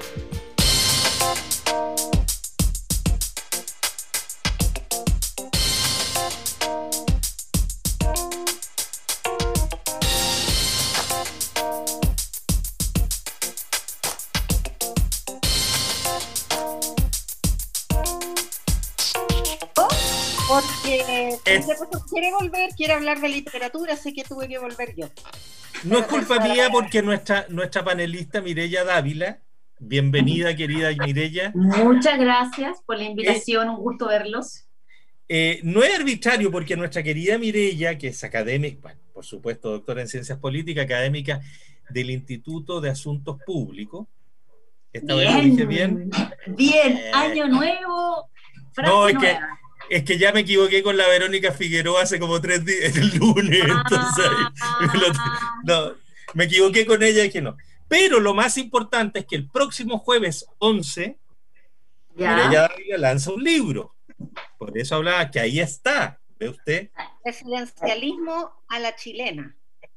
Porque quiere volver, quiere hablar de literatura, así que tuve que volver yo. No es culpa mía porque nuestra, nuestra panelista Mireya Dávila, bienvenida querida Mireya. Muchas gracias por la invitación, eh, un gusto verlos. Eh, no es arbitrario porque nuestra querida Mireya, que es académica, bueno, por supuesto doctora en Ciencias Políticas, académica del Instituto de Asuntos Públicos. Esta bien, vez lo dije bien. Bien, eh, año nuevo, frase no, es nueva. que Es que ya me equivoqué con la Verónica Figueroa hace como tres días, el lunes, entonces me, lo, no, me equivoqué con ella y que no. Pero lo más importante es que el próximo jueves once, Mireya Dávila lanza un libro. Por eso hablaba que ahí está, ¿ve usted? Presidencialismo a la chilena.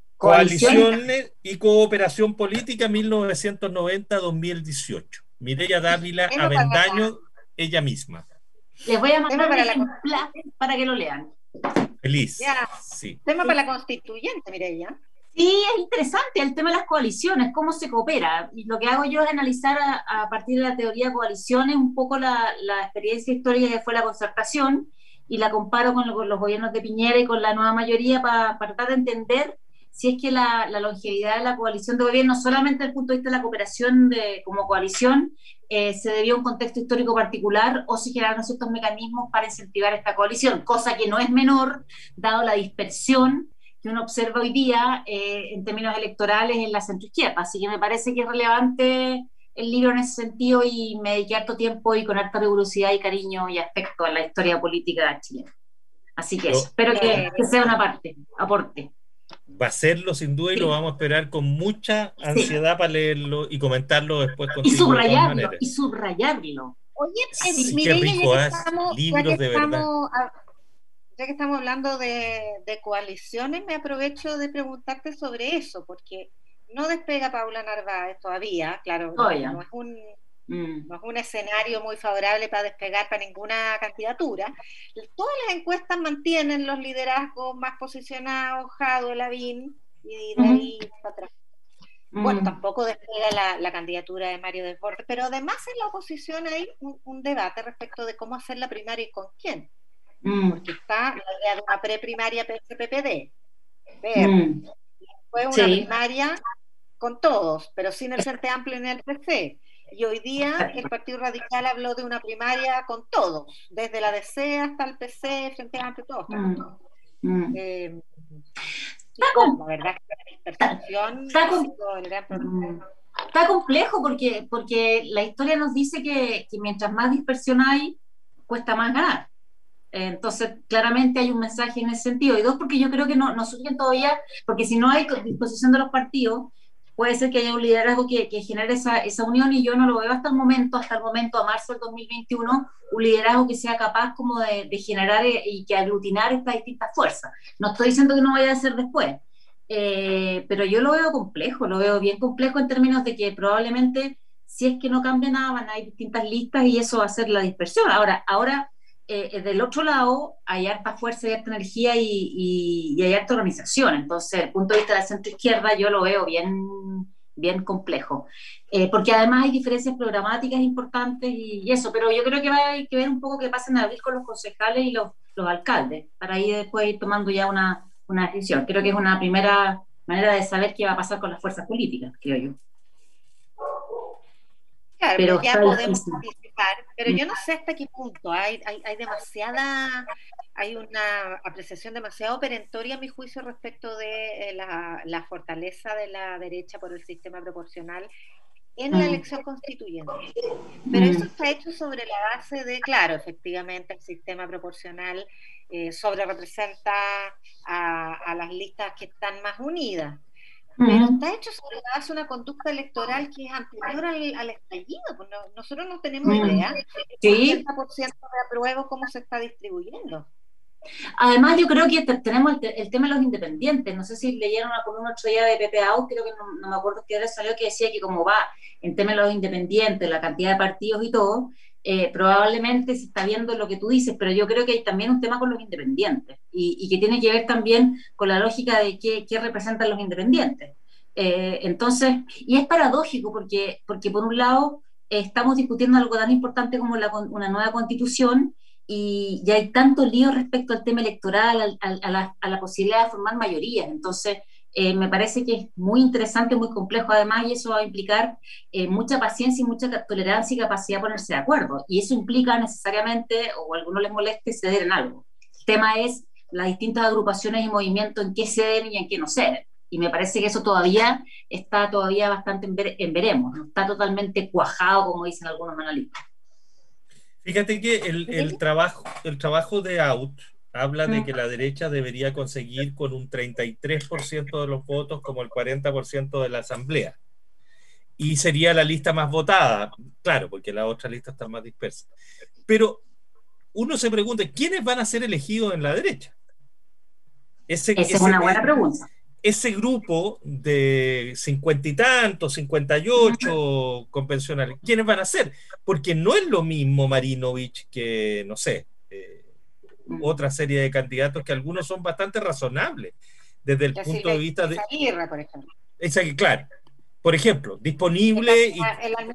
Coaliciones y cooperación política mil novecientos noventa a dos mil dieciocho. Mireya Dávila Avendaño, ella misma. Les voy a mandar para, un ejemplar la... para que lo lean. Feliz. Ya. Sí. Tema para la constituyente, Mireya. Sí, es interesante el tema de las coaliciones, cómo se coopera. Y lo que hago yo es analizar a, a partir de la teoría de coaliciones un poco la, la experiencia histórica que fue la concertación y la comparo con, lo, con los gobiernos de Piñera y con la nueva mayoría para, para tratar de entender si es que la, la longevidad de la coalición de gobierno, solamente desde el punto de vista de la cooperación de, como coalición, eh, se debió a un contexto histórico particular o si generaron ciertos mecanismos para incentivar esta coalición, cosa que no es menor, dado la dispersión que uno observa hoy día eh, en términos electorales en la centroizquierda. Así que me parece que es relevante el libro en ese sentido y me dediqué harto tiempo y con harta rigurosidad y cariño y afecto a la historia política chilena. Así que eso, espero que, que sea una parte, aporte. Va a serlo sin duda y sí. Lo vamos a esperar con mucha ansiedad sí. Para leerlo y comentarlo después contigo. Y subrayarlo, y subrayarlo. Oye, sí, Mireya, qué rico, ya ¿eh? que estamos, Libros ya que de estamos, verdad. Ya que estamos hablando de, de coaliciones, me aprovecho de preguntarte sobre eso, porque no despega Paula Narváez todavía, claro, oh, no, no es un... Mm. No es un escenario muy favorable para despegar para ninguna candidatura. Todas las encuestas mantienen los liderazgos más posicionados, Jadwe, Lavín, y de ahí mm. para atrás. Mm. Bueno, tampoco despega la, la candidatura de Mario Desbordes, pero además en la oposición hay un, un debate respecto de cómo hacer la primaria y con quién. Mm. Porque está la idea de una preprimaria P S P P D. Mm. Fue una sí. primaria con todos, pero sin el Frente Amplio ni el P C. Y hoy día el Partido Radical habló de una primaria con todos, desde la D C hasta el P C, Frente Amplio, todos. Mm. Mm. Eh, y cómo, ¿verdad? La dispersión está, está, con, está complejo porque, porque la historia nos dice que, que mientras más dispersión hay, cuesta más ganar. Entonces, claramente hay un mensaje en ese sentido. Y dos, porque yo creo que no, no surgen todavía, porque si no hay disposición de los partidos, puede ser que haya un liderazgo que, que genere esa, esa unión, y yo no lo veo hasta el momento, hasta el momento, a marzo del dos mil veintiuno, un liderazgo que sea capaz como de, de generar y que aglutinar estas distintas fuerzas. No estoy diciendo que no vaya a ser después, eh, pero yo lo veo complejo, lo veo bien complejo en términos de que probablemente, si es que no cambia nada, van a haber distintas listas y eso va a ser la dispersión. Ahora, ahora eh, del otro lado hay harta fuerza y harta energía y, y, y hay harta organización. Entonces, desde el punto de vista de la centroizquierda, yo lo veo bien, bien complejo. Eh, porque además hay diferencias programáticas importantes y, y eso, pero yo creo que va a haber que ver un poco qué pasa en abril con los concejales y los, los alcaldes, para ahí después ir tomando ya una, una decisión. Creo que es una primera manera de saber qué va a pasar con las fuerzas políticas, creo yo. Claro, pero ya podemos participar, pero yo no sé hasta qué punto, hay, hay, hay demasiada, hay una apreciación demasiado perentoria a mi juicio respecto de la, la fortaleza de la derecha por el sistema proporcional en la elección constituyente. Pero eso está hecho sobre la base de, claro, efectivamente el sistema proporcional eh, sobre representa a, a las listas que están más unidas. Pero está hecho sobre la base de una conducta electoral que es anterior al, al estallido. Pues no, nosotros no tenemos idea del ochenta por ciento de apruebo cómo se está distribuyendo. Además, yo creo que te, tenemos el, el tema de los independientes. No sé si leyeron una columna otro día de Pepe Au, creo que no, no me acuerdo qué hora salió, que decía que como va en tema de los independientes, la cantidad de partidos y todo, eh, probablemente se está viendo lo que tú dices, pero yo creo que hay también un tema con los independientes y, y que tiene que ver también con la lógica de qué, qué representan los independientes. Eh, entonces, y es paradójico porque, porque por un lado eh, estamos discutiendo algo tan importante como la, una nueva constitución y, y hay tanto lío respecto al tema electoral, al, al, a, la, a la posibilidad de formar mayorías. Entonces, Eh, me parece que es muy interesante, muy complejo además, y eso va a implicar eh, mucha paciencia y mucha tolerancia y capacidad de ponerse de acuerdo, y eso implica necesariamente, o a algunos les moleste, ceder en algo. El tema es las distintas agrupaciones y movimientos en qué ceden y en qué no ceden, y me parece que eso todavía está todavía bastante en, ver, en veremos, no está totalmente cuajado como dicen algunos analistas. Fíjate que el, el, trabajo, el trabajo de Out habla de que la derecha debería conseguir con un treinta y tres por ciento de los votos como el cuarenta por ciento de la asamblea. Y sería la lista más votada, claro, porque las otras listas están más dispersas. Pero uno se pregunta, ¿quiénes van a ser elegidos en la derecha? Ese, Esa ese, es una buena pregunta. Ese grupo de cincuenta y tantos, cincuenta y ocho uh-huh. convencionales, ¿quiénes van a ser? Porque no es lo mismo Marinovich que, no sé, eh, otra serie de candidatos que algunos son bastante razonables desde el ya punto si de vista de... Aguirre, por ejemplo. Esa, claro. Por ejemplo, disponible... El, y el, el,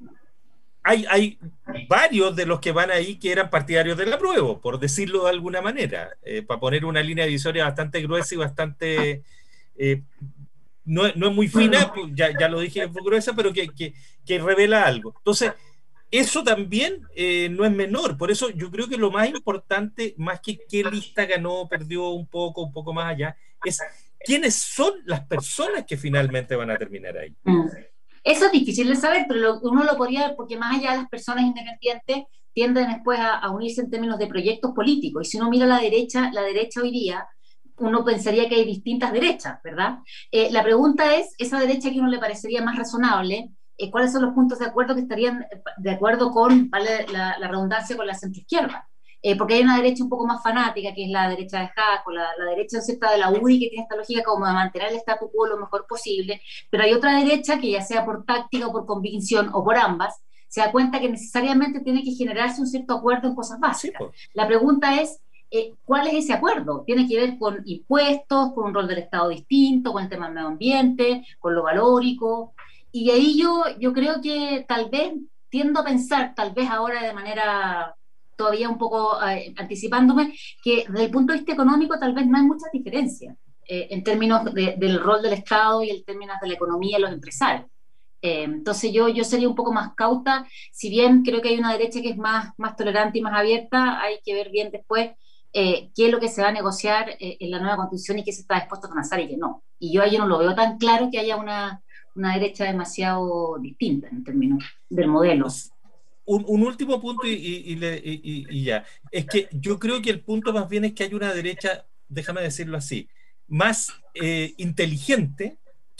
hay, hay varios de los que van ahí que eran partidarios del apruebo, por decirlo de alguna manera, eh, para poner una línea divisoria bastante gruesa y bastante... Eh, no, no es muy fina, ya, ya lo dije, es muy gruesa, pero que, que, que revela algo. Entonces, eso también eh, no es menor, por eso yo creo que lo más importante, más que qué lista ganó, perdió un poco, un poco más allá, es quiénes son las personas que finalmente van a terminar ahí. Eso es difícil de saber, pero lo, uno lo podría ver porque más allá de las personas independientes tienden después a, a unirse en términos de proyectos políticos, y si uno mira la derecha, la derecha hoy día, uno pensaría que hay distintas derechas, ¿verdad? Eh, la pregunta es, esa derecha que a uno le parecería más razonable, eh, ¿cuáles son los puntos de acuerdo que estarían de acuerdo con, vale la, la redundancia, con la centroizquierda? Eh, porque hay una derecha un poco más fanática, que es la derecha de Jaco, la, la derecha cierta de la U D I, que tiene esta lógica como de mantener el statu quo lo mejor posible, pero hay otra derecha que, ya sea por táctica o por convicción o por ambas, se da cuenta que necesariamente tiene que generarse un cierto acuerdo en cosas básicas. Sí, pues. La pregunta es, Eh, ¿cuál es ese acuerdo? Tiene que ver con impuestos, con un rol del Estado distinto, con el tema del medio ambiente, con lo valórico, y ahí yo, yo creo que tal vez, tiendo a pensar, tal vez ahora de manera todavía un poco eh, anticipándome, que desde el punto de vista económico tal vez no hay muchas diferencias eh, en términos de, del rol del Estado y en términos de la economía y los empresarios. Eh, entonces yo, yo sería un poco más cauta, si bien creo que hay una derecha que es más, más tolerante y más abierta, hay que ver bien después Eh, qué es lo que se va a negociar eh, en la nueva constitución y qué se está dispuesto a transar y qué no. Y yo ahí no lo veo tan claro que haya una, una derecha demasiado distinta en términos del modelo. Un, un último punto y, y, y, y ya. Es que yo creo que el punto más bien es que hay una derecha, déjame decirlo así, más eh, inteligente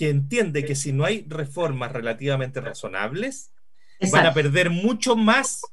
que entiende que si no hay reformas relativamente razonables, Exacto. van a perder mucho más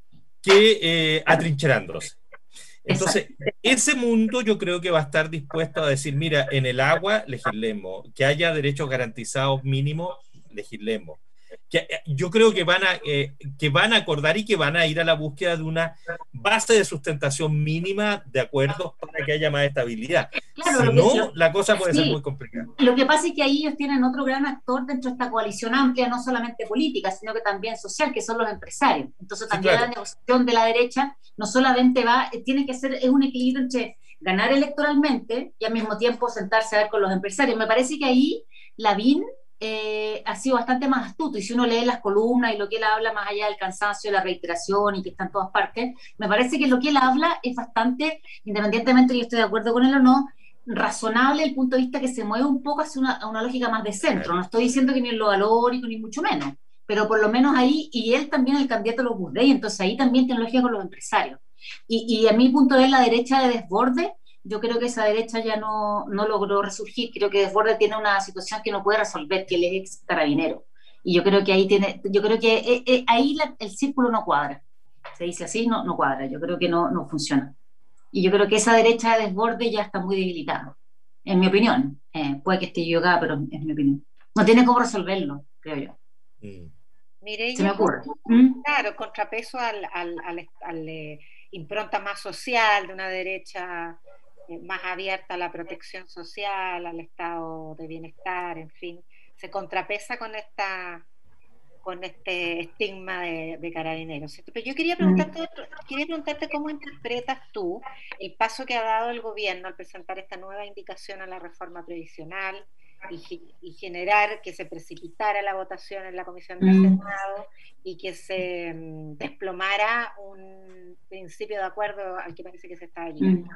que eh, atrincherándose. Entonces, Exacto. ese mundo yo creo que va a estar dispuesto a decir, mira, en el agua legislemos, que haya derechos garantizados mínimos, legislemos. Que, yo creo que van, a, eh, que van a acordar y que van a ir a la búsqueda de una base de sustentación mínima de acuerdos para que haya más estabilidad. Claro, si lo no, que, lo, la cosa puede sí, ser muy complicada. Lo que pasa es que ahí ellos tienen otro gran actor dentro de esta coalición amplia, no solamente política, sino que también social, que son los empresarios. Entonces también sí, claro. La negociación de la derecha no solamente va, tiene que ser, es un equilibrio entre ganar electoralmente y al mismo tiempo sentarse a ver con los empresarios. Me parece que ahí Lavín Eh, ha sido bastante más astuto, y si uno lee las columnas y lo que él habla, más allá del cansancio, la reiteración y que está en todas partes, me parece que lo que él habla es bastante, independientemente de que yo esté de acuerdo con él o no, razonable desde el punto de vista que se mueve un poco hacia una, una lógica más de centro. No estoy diciendo que ni en lo valórico ni mucho menos, pero por lo menos ahí, y él también el candidato de los Burdey, entonces ahí también tiene lógica con los empresarios. Y, y a mi punto de ver la derecha de desborde, yo creo que esa derecha ya no, no logró resurgir. Creo que Desbordes tiene una situación que no puede resolver, que él es ex carabinero. Y yo creo que ahí tiene, yo creo que eh, eh, ahí la, el círculo no cuadra. Se dice así, no, no cuadra. Yo creo que no, no funciona. Y yo creo que esa derecha de Desbordes ya está muy debilitada, en mi opinión. Eh, puede que esté equivocada, pero es mi opinión. No tiene cómo resolverlo, creo yo. Mm. Mireya, se me ocurre. ¿Mm? Claro, contrapeso al, al, al, al, al eh, impronta más social de una derecha más abierta a la protección social, al estado de bienestar, en fin, se contrapesa con esta con este estigma de, de carabineros. Pero yo quería preguntarte, quería preguntarte cómo interpretas tú el paso que ha dado el gobierno al presentar esta nueva indicación a la reforma previsional y, y generar que se precipitara la votación en la Comisión del Senado y que se um, desplomara un principio de acuerdo al que parece que se estaba llegando.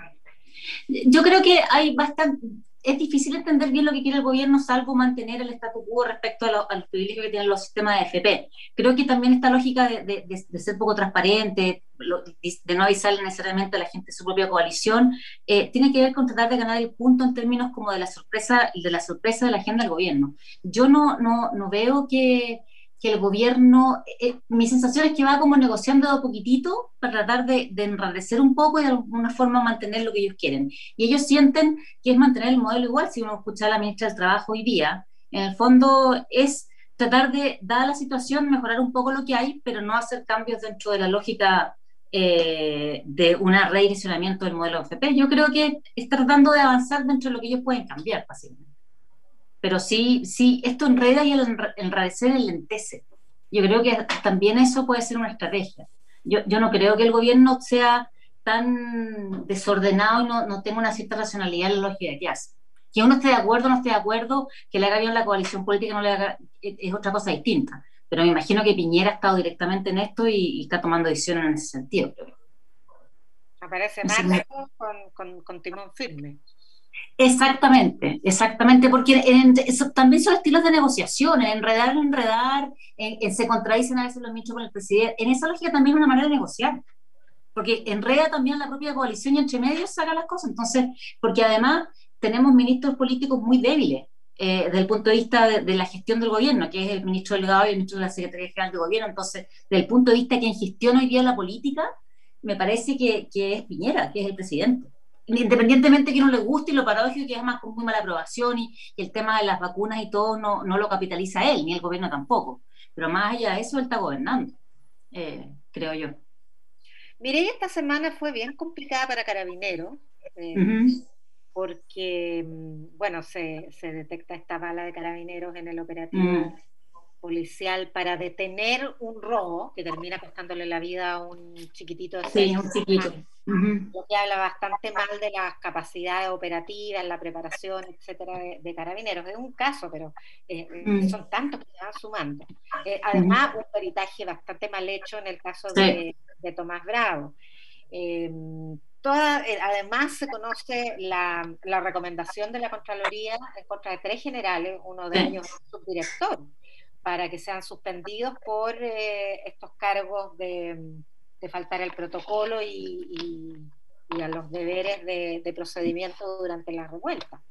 Yo creo que hay bastante, es difícil entender bien lo que quiere el gobierno, salvo mantener el statu quo respecto a, lo, a los privilegios que tienen los sistemas de F P. Creo que también esta lógica de, de, de, de ser poco transparente, de no avisarle necesariamente a la gente de su propia coalición, eh, tiene que ver con tratar de ganar el punto en términos como de la sorpresa, de la sorpresa de la agenda del gobierno. Yo no, no, no veo que que el gobierno, eh, mi sensación es que va como negociando de a poquitito para tratar de, de enrarecer un poco y de alguna forma mantener lo que ellos quieren. Y ellos sienten que es mantener el modelo igual. Si uno escucha a la ministra del Trabajo hoy día, en el fondo es tratar de, dada la situación, mejorar un poco lo que hay, pero no hacer cambios dentro de la lógica eh, de un redireccionamiento del modelo F P. Yo creo que está tratando de avanzar dentro de lo que ellos pueden cambiar fácilmente. Pero sí, sí, esto enreda y el enrarecer enlentece. Yo creo que también eso puede ser una estrategia. Yo, yo no creo que el gobierno sea tan desordenado y no, no tenga una cierta racionalidad en la lógica que hace. Que uno esté de acuerdo o no esté de acuerdo, que le haga bien la coalición política no le haga, es otra cosa distinta. Pero me imagino que Piñera ha estado directamente en esto y, y está tomando decisiones en ese sentido. Aparece Marco con, con, con timón firme. Exactamente, exactamente, porque en, eso, también son estilos de negociación, en enredar, enredar, en, en se contradicen a veces los ministros con el presidente. En esa lógica también es una manera de negociar, porque enreda también la propia coalición y entre medios saca las cosas. Entonces, porque además tenemos ministros políticos muy débiles eh, desde el punto de vista de, de la gestión del gobierno, que es el ministro Delgado y el ministro de la Secretaría General del Gobierno. Entonces, desde el punto de vista de quien gestiona hoy día la política, me parece que, que es Piñera, que es el presidente. Independientemente de que no le guste y lo paradójico que es más con muy mala aprobación y, y el tema de las vacunas y todo no, no lo capitaliza él, ni el gobierno tampoco. Pero más allá de eso, él está gobernando, eh, creo yo. Mireya, esta semana fue bien complicada para Carabineros, eh, uh-huh. porque, bueno, se, se detecta esta bala de Carabineros en el operativo uh-huh. policial para detener un robo que termina costándole la vida a un chiquitito de seis sí, un chiquito. Uh-huh. Lo que habla bastante mal de las capacidades operativas, la preparación, etcétera, de, de Carabineros. Es un caso, pero eh, uh-huh. son tantos que se van sumando. Eh, además, uh-huh. un peritaje bastante mal hecho en el caso de, sí. de Tomás Bravo. Eh, toda, eh, además, se conoce la, la recomendación de la Contraloría en contra de tres generales, uno de sí. ellos es subdirector, para que sean suspendidos por eh, estos cargos de, de faltar al protocolo y, y, y a los deberes de, de procedimiento durante la revuelta.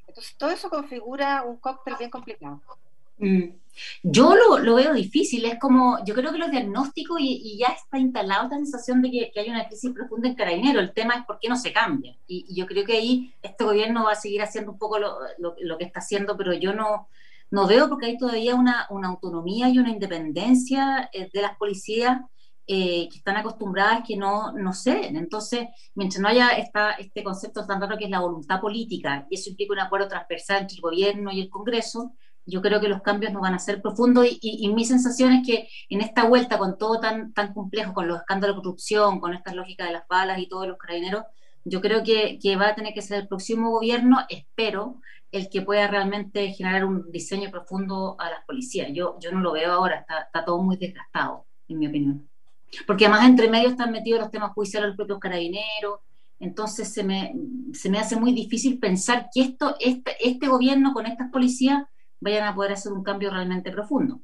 Entonces, todo eso configura un cóctel bien complicado. Mm. Yo lo, lo veo difícil, es como, yo creo que los diagnósticos y, y ya está instalada esta sensación de que, que hay una crisis profunda en Carabineros. El tema es por qué no se cambia, y, y yo creo que ahí este gobierno va a seguir haciendo un poco lo, lo, lo que está haciendo, pero yo no, no veo, porque hay todavía una, una autonomía y una independencia eh, de las policías eh, que están acostumbradas, que no, no ceden. Entonces, mientras no haya esta, este concepto tan raro que es la voluntad política, y eso implica un acuerdo transversal entre el gobierno y el Congreso, yo creo que los cambios no van a ser profundos, y, y, y mi sensación es que en esta vuelta, con todo tan, tan complejo, con los escándalos de corrupción, con esta lógica de las balas y todos los carabineros, yo creo que, que va a tener que ser el próximo gobierno, espero, el que pueda realmente generar un diseño profundo a las policías. Yo, yo no lo veo ahora, está, está todo muy desgastado, en mi opinión. Porque además entre medio están metidos los temas judiciales de los propios carabineros, entonces se me, se me hace muy difícil pensar que esto, este, este gobierno con estas policías vayan a poder hacer un cambio realmente profundo.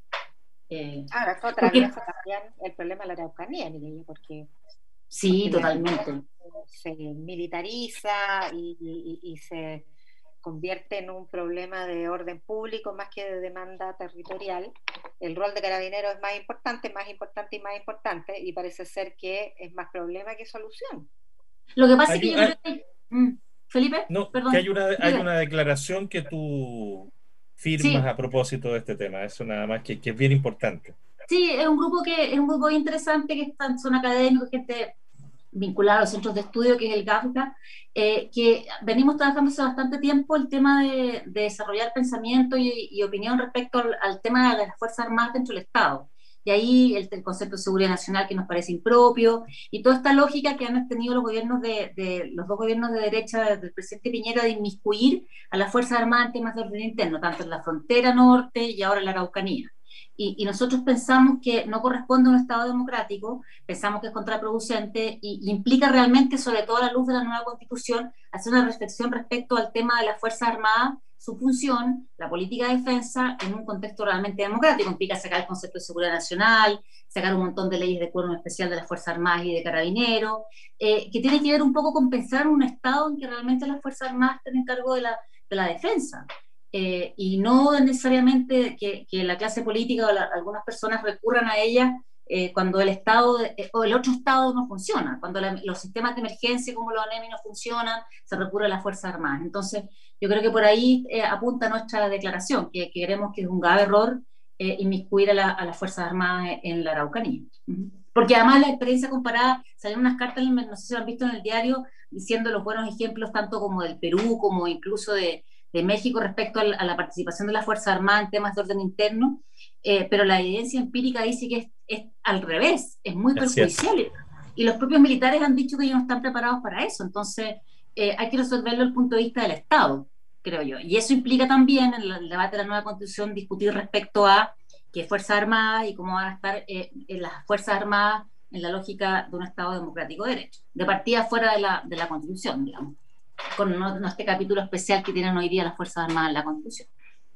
Eh, Ahora, esto atraviesa también el problema de la Araucanía, Mireya, porque... Sí, porque totalmente. Se militariza y, y, y se convierte en un problema de orden público más que de demanda territorial. El rol de Carabineros es más importante, más importante y más importante, y parece ser que es más problema que solución. Lo que pasa hay, es que yo hay, creo que... Mm, Felipe, no, perdón. Que hay una, hay una declaración que tú firmas sí. a propósito de este tema, eso nada más que, que es bien importante. Sí, es un grupo que es un grupo interesante, que están, son académicos, gente vinculada a los centros de estudio, que es el GAFCA, eh, que venimos trabajando hace bastante tiempo el tema de, de desarrollar pensamiento y, y opinión respecto al, al tema de las Fuerzas Armadas dentro del Estado. Y ahí el, el concepto de seguridad nacional, que nos parece impropio, y toda esta lógica que han tenido los gobiernos de, de los dos gobiernos de derecha del presidente Piñera de inmiscuir a las Fuerzas Armadas en temas de orden interno, tanto en la frontera norte y ahora en la Araucanía. Y, y nosotros pensamos que no corresponde a un Estado democrático, pensamos que es contraproducente y, y implica realmente, sobre todo a la luz de la nueva Constitución, hacer una reflexión respecto al tema de las Fuerzas Armadas, su función, la política de defensa en un contexto realmente democrático. Implica sacar el concepto de seguridad nacional, sacar un montón de leyes de quórum especial de las Fuerzas Armadas y de Carabineros, eh, que tiene que ver un poco con pensar en un Estado en que realmente las Fuerzas Armadas estén en cargo de la, de la defensa. Eh, y no necesariamente que, que la clase política o la, algunas personas recurran a ella eh, cuando el Estado eh, o el otro Estado no funciona, cuando la, los sistemas de emergencia como los ANEMI no funcionan, se recurre a las Fuerzas Armadas. Entonces yo creo que por ahí eh, apunta nuestra declaración, que, que creemos que es un grave error eh, inmiscuir a, la, a las Fuerzas Armadas en la Araucanía. Uh-huh. Porque además la experiencia comparada, salieron unas cartas, no sé si lo han visto en el diario, diciendo los buenos ejemplos tanto como del Perú como incluso de de México respecto a la, a la participación de las Fuerzas Armadas en temas de orden interno, eh, pero la evidencia empírica dice que es, es al revés, es muy perjudicial. Y los propios militares han dicho que ellos no están preparados para eso, entonces eh, hay que resolverlo desde el punto de vista del Estado, creo yo. Y eso implica también, en el debate de la nueva Constitución, discutir respecto a qué Fuerzas Armadas y cómo van a estar eh, en las Fuerzas Armadas en la lógica de un Estado democrático de derecho, de partida fuera de la, de la Constitución, digamos. Con no, no este capítulo especial que tienen hoy día las Fuerzas Armadas en la Constitución.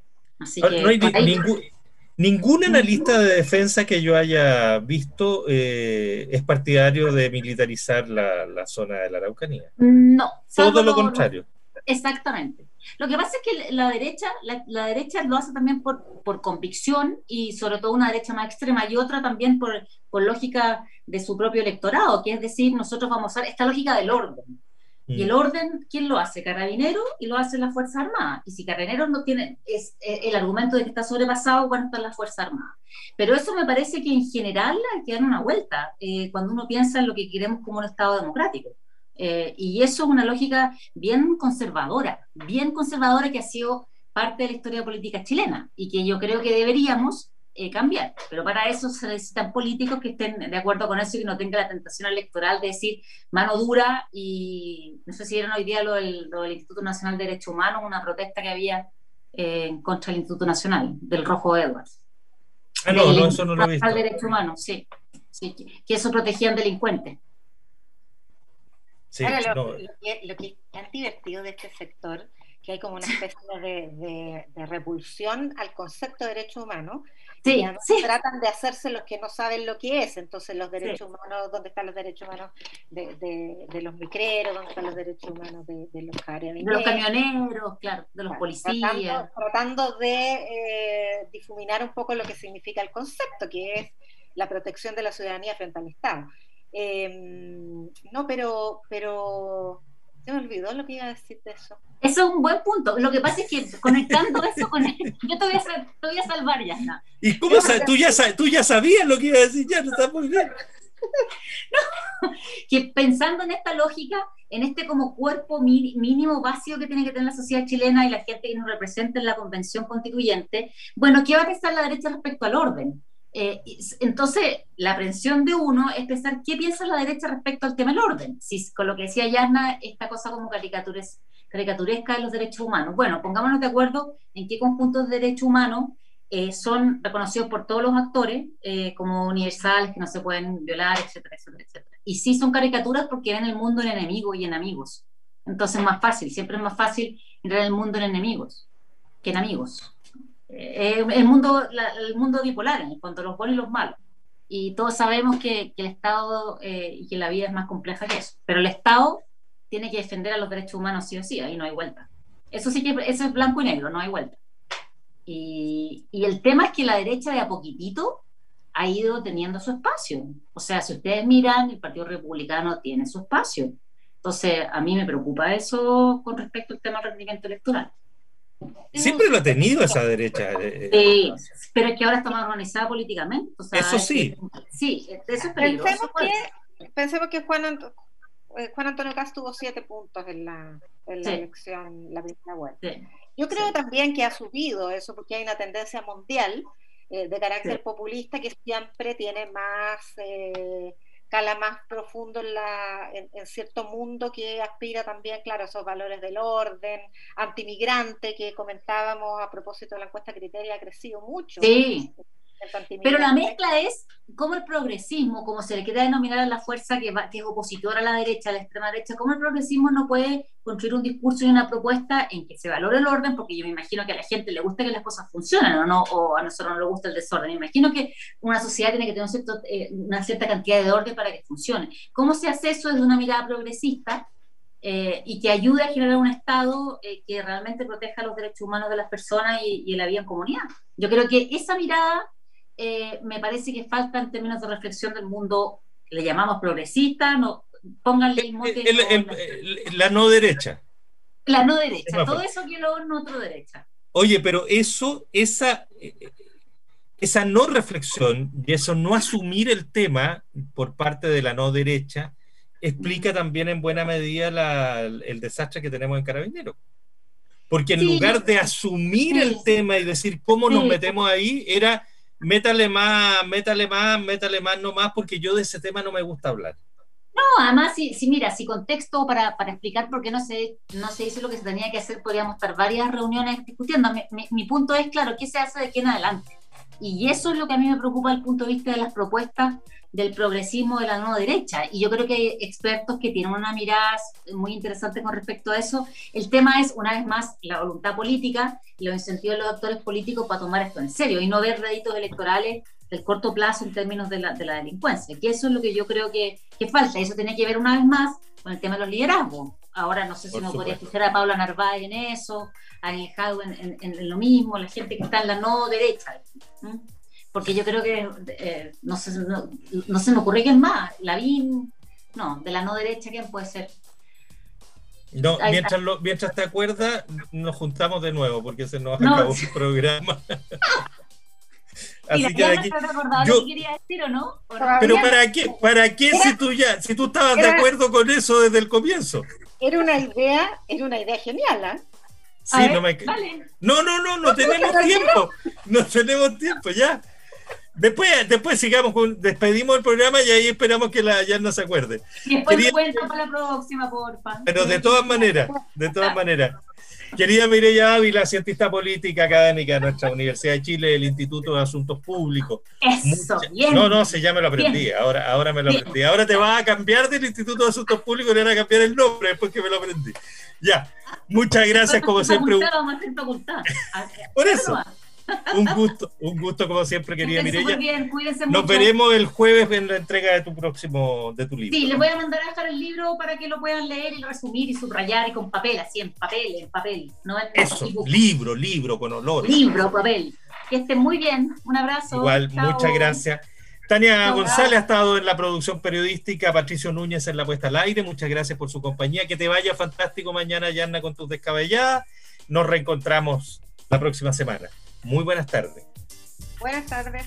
Así que, no hay ahí... ningún, ningún analista de defensa que yo haya visto eh, es partidario de militarizar la, la zona de la Araucanía. No. Todo lo contrario. No, exactamente. Lo que pasa es que la derecha, la, la derecha lo hace también por, por convicción, y sobre todo una derecha más extrema, y otra también por, por lógica de su propio electorado, que es decir, nosotros vamos a usar esta lógica del orden. Y el orden, ¿quién lo hace? Carabineros, y lo hacen las Fuerzas Armadas. Y si Carabineros no tiene, es, es el argumento de que está sobrepasado, bueno, están las Fuerzas Armadas. Pero eso me parece que en general hay que dar una vuelta eh, cuando uno piensa en lo que queremos como un Estado democrático. Eh, y eso es una lógica bien conservadora, bien conservadora, que ha sido parte de la historia política chilena y que yo creo que deberíamos Eh, cambiar, pero para eso se necesitan políticos que estén de acuerdo con eso y que no tengan la tentación electoral de decir mano dura. Y no sé si vieron hoy día lo del, lo del Instituto Nacional de Derechos Humanos, una protesta que había eh, en contra del Instituto Nacional, del Rojo Edwards. Ah, no, no, eso no lo he visto. Del Derechos Humanos, sí, sí que, que eso protegían delincuentes. Sí, Ahora, lo, no. lo, que, lo que es tan divertido de este sector que hay como una especie de, de, de repulsión al concepto de derecho humano. Sí, y además sí. tratan de hacerse los que no saben lo que es. Entonces los derechos Sí. humanos, ¿dónde están los derechos humanos de, de, de los micreros? ¿Dónde están los derechos humanos de, de los carabineros? De los camioneros, claro, de los Claro, policías. Tratando, tratando de eh, difuminar un poco lo que significa el concepto, que es la protección de la ciudadanía frente al Estado. Eh, no, pero, pero se me olvidó lo que iba a decir de eso. Eso es un buen punto. Lo que pasa es que conectando eso con el, yo te voy a, sal- te voy a salvar ya. ¿No? ¿Y cómo sa- tú, ya sa- tú ya sabías lo que iba a decir? Ya, no está muy bien. Que pensando en esta lógica, en este como cuerpo mi- mínimo básico que tiene que tener la sociedad chilena y la gente que nos representa en la convención constituyente, bueno, ¿qué va a pensar la derecha respecto al orden? Eh, y s- entonces, la aprehensión de uno es pensar qué piensa la derecha respecto al tema del orden. Si con lo que decía Yarna, esta cosa como caricaturas, caricaturesca de los derechos humanos. Bueno, pongámonos de acuerdo en qué conjuntos de derechos humanos eh, son reconocidos por todos los actores eh, como universales, que no se pueden violar, etcétera, etcétera, etcétera. Y sí son caricaturas porque ven el mundo en enemigos y en amigos. Entonces es más fácil, siempre es más fácil entrar el mundo en enemigos que en amigos. Eh, el, mundo, la, el mundo bipolar, en cuanto a los buenos y los malos. Y todos sabemos que, que el Estado eh, y que la vida es más compleja que eso. Pero el Estado tiene que defender a los derechos humanos sí o sí, ahí no hay vuelta. Eso sí que eso es blanco y negro, no hay vuelta. Y, y el tema es que la derecha de a poquitito ha ido teniendo su espacio. O sea, si ustedes miran, el Partido Republicano tiene su espacio. Entonces, a mí me preocupa eso con respecto al tema del rendimiento electoral. Siempre lo ha tenido esa derecha. eh, Sí, pero es que ahora está más organizada políticamente. O sea, Eso sí. es- sí, eso es peligroso. Pensemos que, pensemos que Juan, Ant- eh, Juan Antonio Cast tuvo siete puntos en la, en la Sí. elección, la primera vuelta. Sí. Yo creo Sí. también que ha subido eso porque hay una tendencia mundial eh, de carácter Sí. populista que siempre tiene más, eh, cala más profundo en, la, en, en cierto mundo que aspira también, claro, a esos valores del orden, antimigrante que comentábamos a propósito de la encuesta Criteria, ha crecido mucho. Sí. El Pero la antimigrante. mezcla es cómo el progresismo, como se le quiere denominar a la fuerza que, va, que es opositora a la derecha, a la extrema derecha, cómo el progresismo no puede construir un discurso y una propuesta en que se valore el orden, porque yo me imagino que a la gente le gusta que las cosas funcionen, o, no, o a nosotros no nos gusta el desorden. Me imagino que una sociedad tiene que tener un cierto, eh, una cierta cantidad de orden para que funcione. ¿Cómo se hace eso desde una mirada progresista? Eh, y que ayude a generar un Estado eh, que realmente proteja los derechos humanos de las personas y, y la vida en comunidad. Yo creo que esa mirada eh, me parece que falta en términos de reflexión del mundo, le llamamos progresista, no, pónganle el mote. El- el- no, el- la no derecha. la no derecha, Es más todo fácil. eso que lo no otro derecha. Oye, pero eso, esa, eh, esa no reflexión y eso no asumir el tema por parte de la no derecha explica también en buena medida la, el desastre que tenemos en Carabineros. Porque en Sí, lugar yo- de asumir sí. el tema y decir cómo nos Sí. metemos ahí, era métale más, métale más, métale más, no más, porque yo de ese tema no me gusta hablar. No, además, si, si mira, si contexto para, para explicar por qué no se, no se hizo lo que se tenía que hacer, podríamos estar varias reuniones discutiendo. Mi, mi, mi punto es, claro, ¿qué se hace de aquí en adelante? Y eso es lo que a mí me preocupa desde el punto de vista de las propuestas del progresismo de la no derecha. Y yo creo que hay expertos que tienen una mirada muy interesante con respecto a eso. El tema es, una vez más, la voluntad política y los incentivos de los actores políticos para tomar esto en serio y no ver réditos electorales del corto plazo en términos de la, de la delincuencia, que eso es lo que yo creo que, que falta. Eso tiene que ver una vez más con el tema de los liderazgos. Ahora no sé si Por me podría supuesto. escuchar a Paula Narváez en eso, a Ángel Jadwe en, en, en lo mismo, la gente que está en la no derecha. ¿Mm? Porque yo creo que eh, no, sé, no, no se me ocurre quién más, Lavín, no, de la no derecha, ¿quién puede ser? No, Ahí mientras, lo, mientras te acuerdas, nos juntamos de nuevo porque se nos No. acabó el programa. Así Mira, que ya de no aquí, te acordaba yo- lo que quería decir, ¿o no? ¿O no? pero Había- ¿para qué? ¿Para qué si tú ya, si tú estabas de Era- acuerdo con eso desde el comienzo? Era una idea, era una idea genial, ¿ah? Sí, A ver, no me dale. No, no, no, no tenemos tiempo. No tenemos tiempo, ya. Después, después sigamos con, despedimos el programa y ahí esperamos que la ya no se acuerde. Y después Quería- me cuenta para la próxima, porfa. Pero de todas maneras, de todas maneras. Querida Mireya Ávila, cientista política académica de nuestra Universidad de Chile, del Instituto de Asuntos Públicos. Eso, Mucha- bien. No, no, se ya me lo aprendí, Bien. ahora, ahora me lo Bien. aprendí. Ahora te vas a cambiar del Instituto de Asuntos Públicos y le van a cambiar el nombre después que me lo aprendí. Ya. Muchas gracias, como siempre. Vamos a hacer facultad. Por eso. Un gusto, un gusto como siempre, querida Mireya. Bien, cuídense Nos mucho. veremos el jueves en la entrega de tu próximo, de tu libro. Sí, les voy a mandar a dejar el libro para que lo puedan leer y resumir y subrayar y con papel, así en papel, en papel. No en Eso, ebook. libro, libro con olor. Libro, papel. Que estén muy bien. Un abrazo. Igual, Chao. muchas gracias. Tania Chao. González ha estado en la producción periodística, Patricio Núñez en la puesta al aire. Muchas gracias por su compañía. Que te vaya fantástico mañana, Yanna, con tus descabelladas. Nos reencontramos la próxima semana. Muy buenas tardes. Buenas tardes.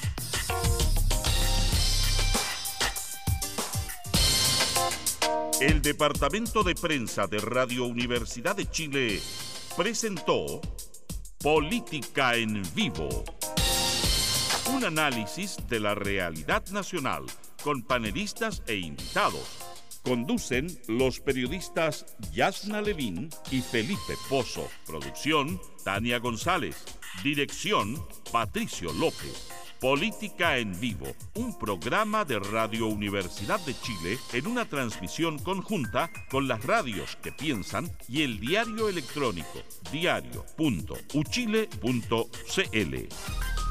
El Departamento de Prensa de Radio Universidad de Chile presentó Política en Vivo. Un análisis de la realidad nacional con panelistas e invitados. Conducen los periodistas Yasna Levín y Felipe Pozo. Producción, Tania González. Dirección, Patricio López. Política en Vivo, un programa de Radio Universidad de Chile en una transmisión conjunta con las radios que piensan y el diario electrónico diario punto uchile punto cl.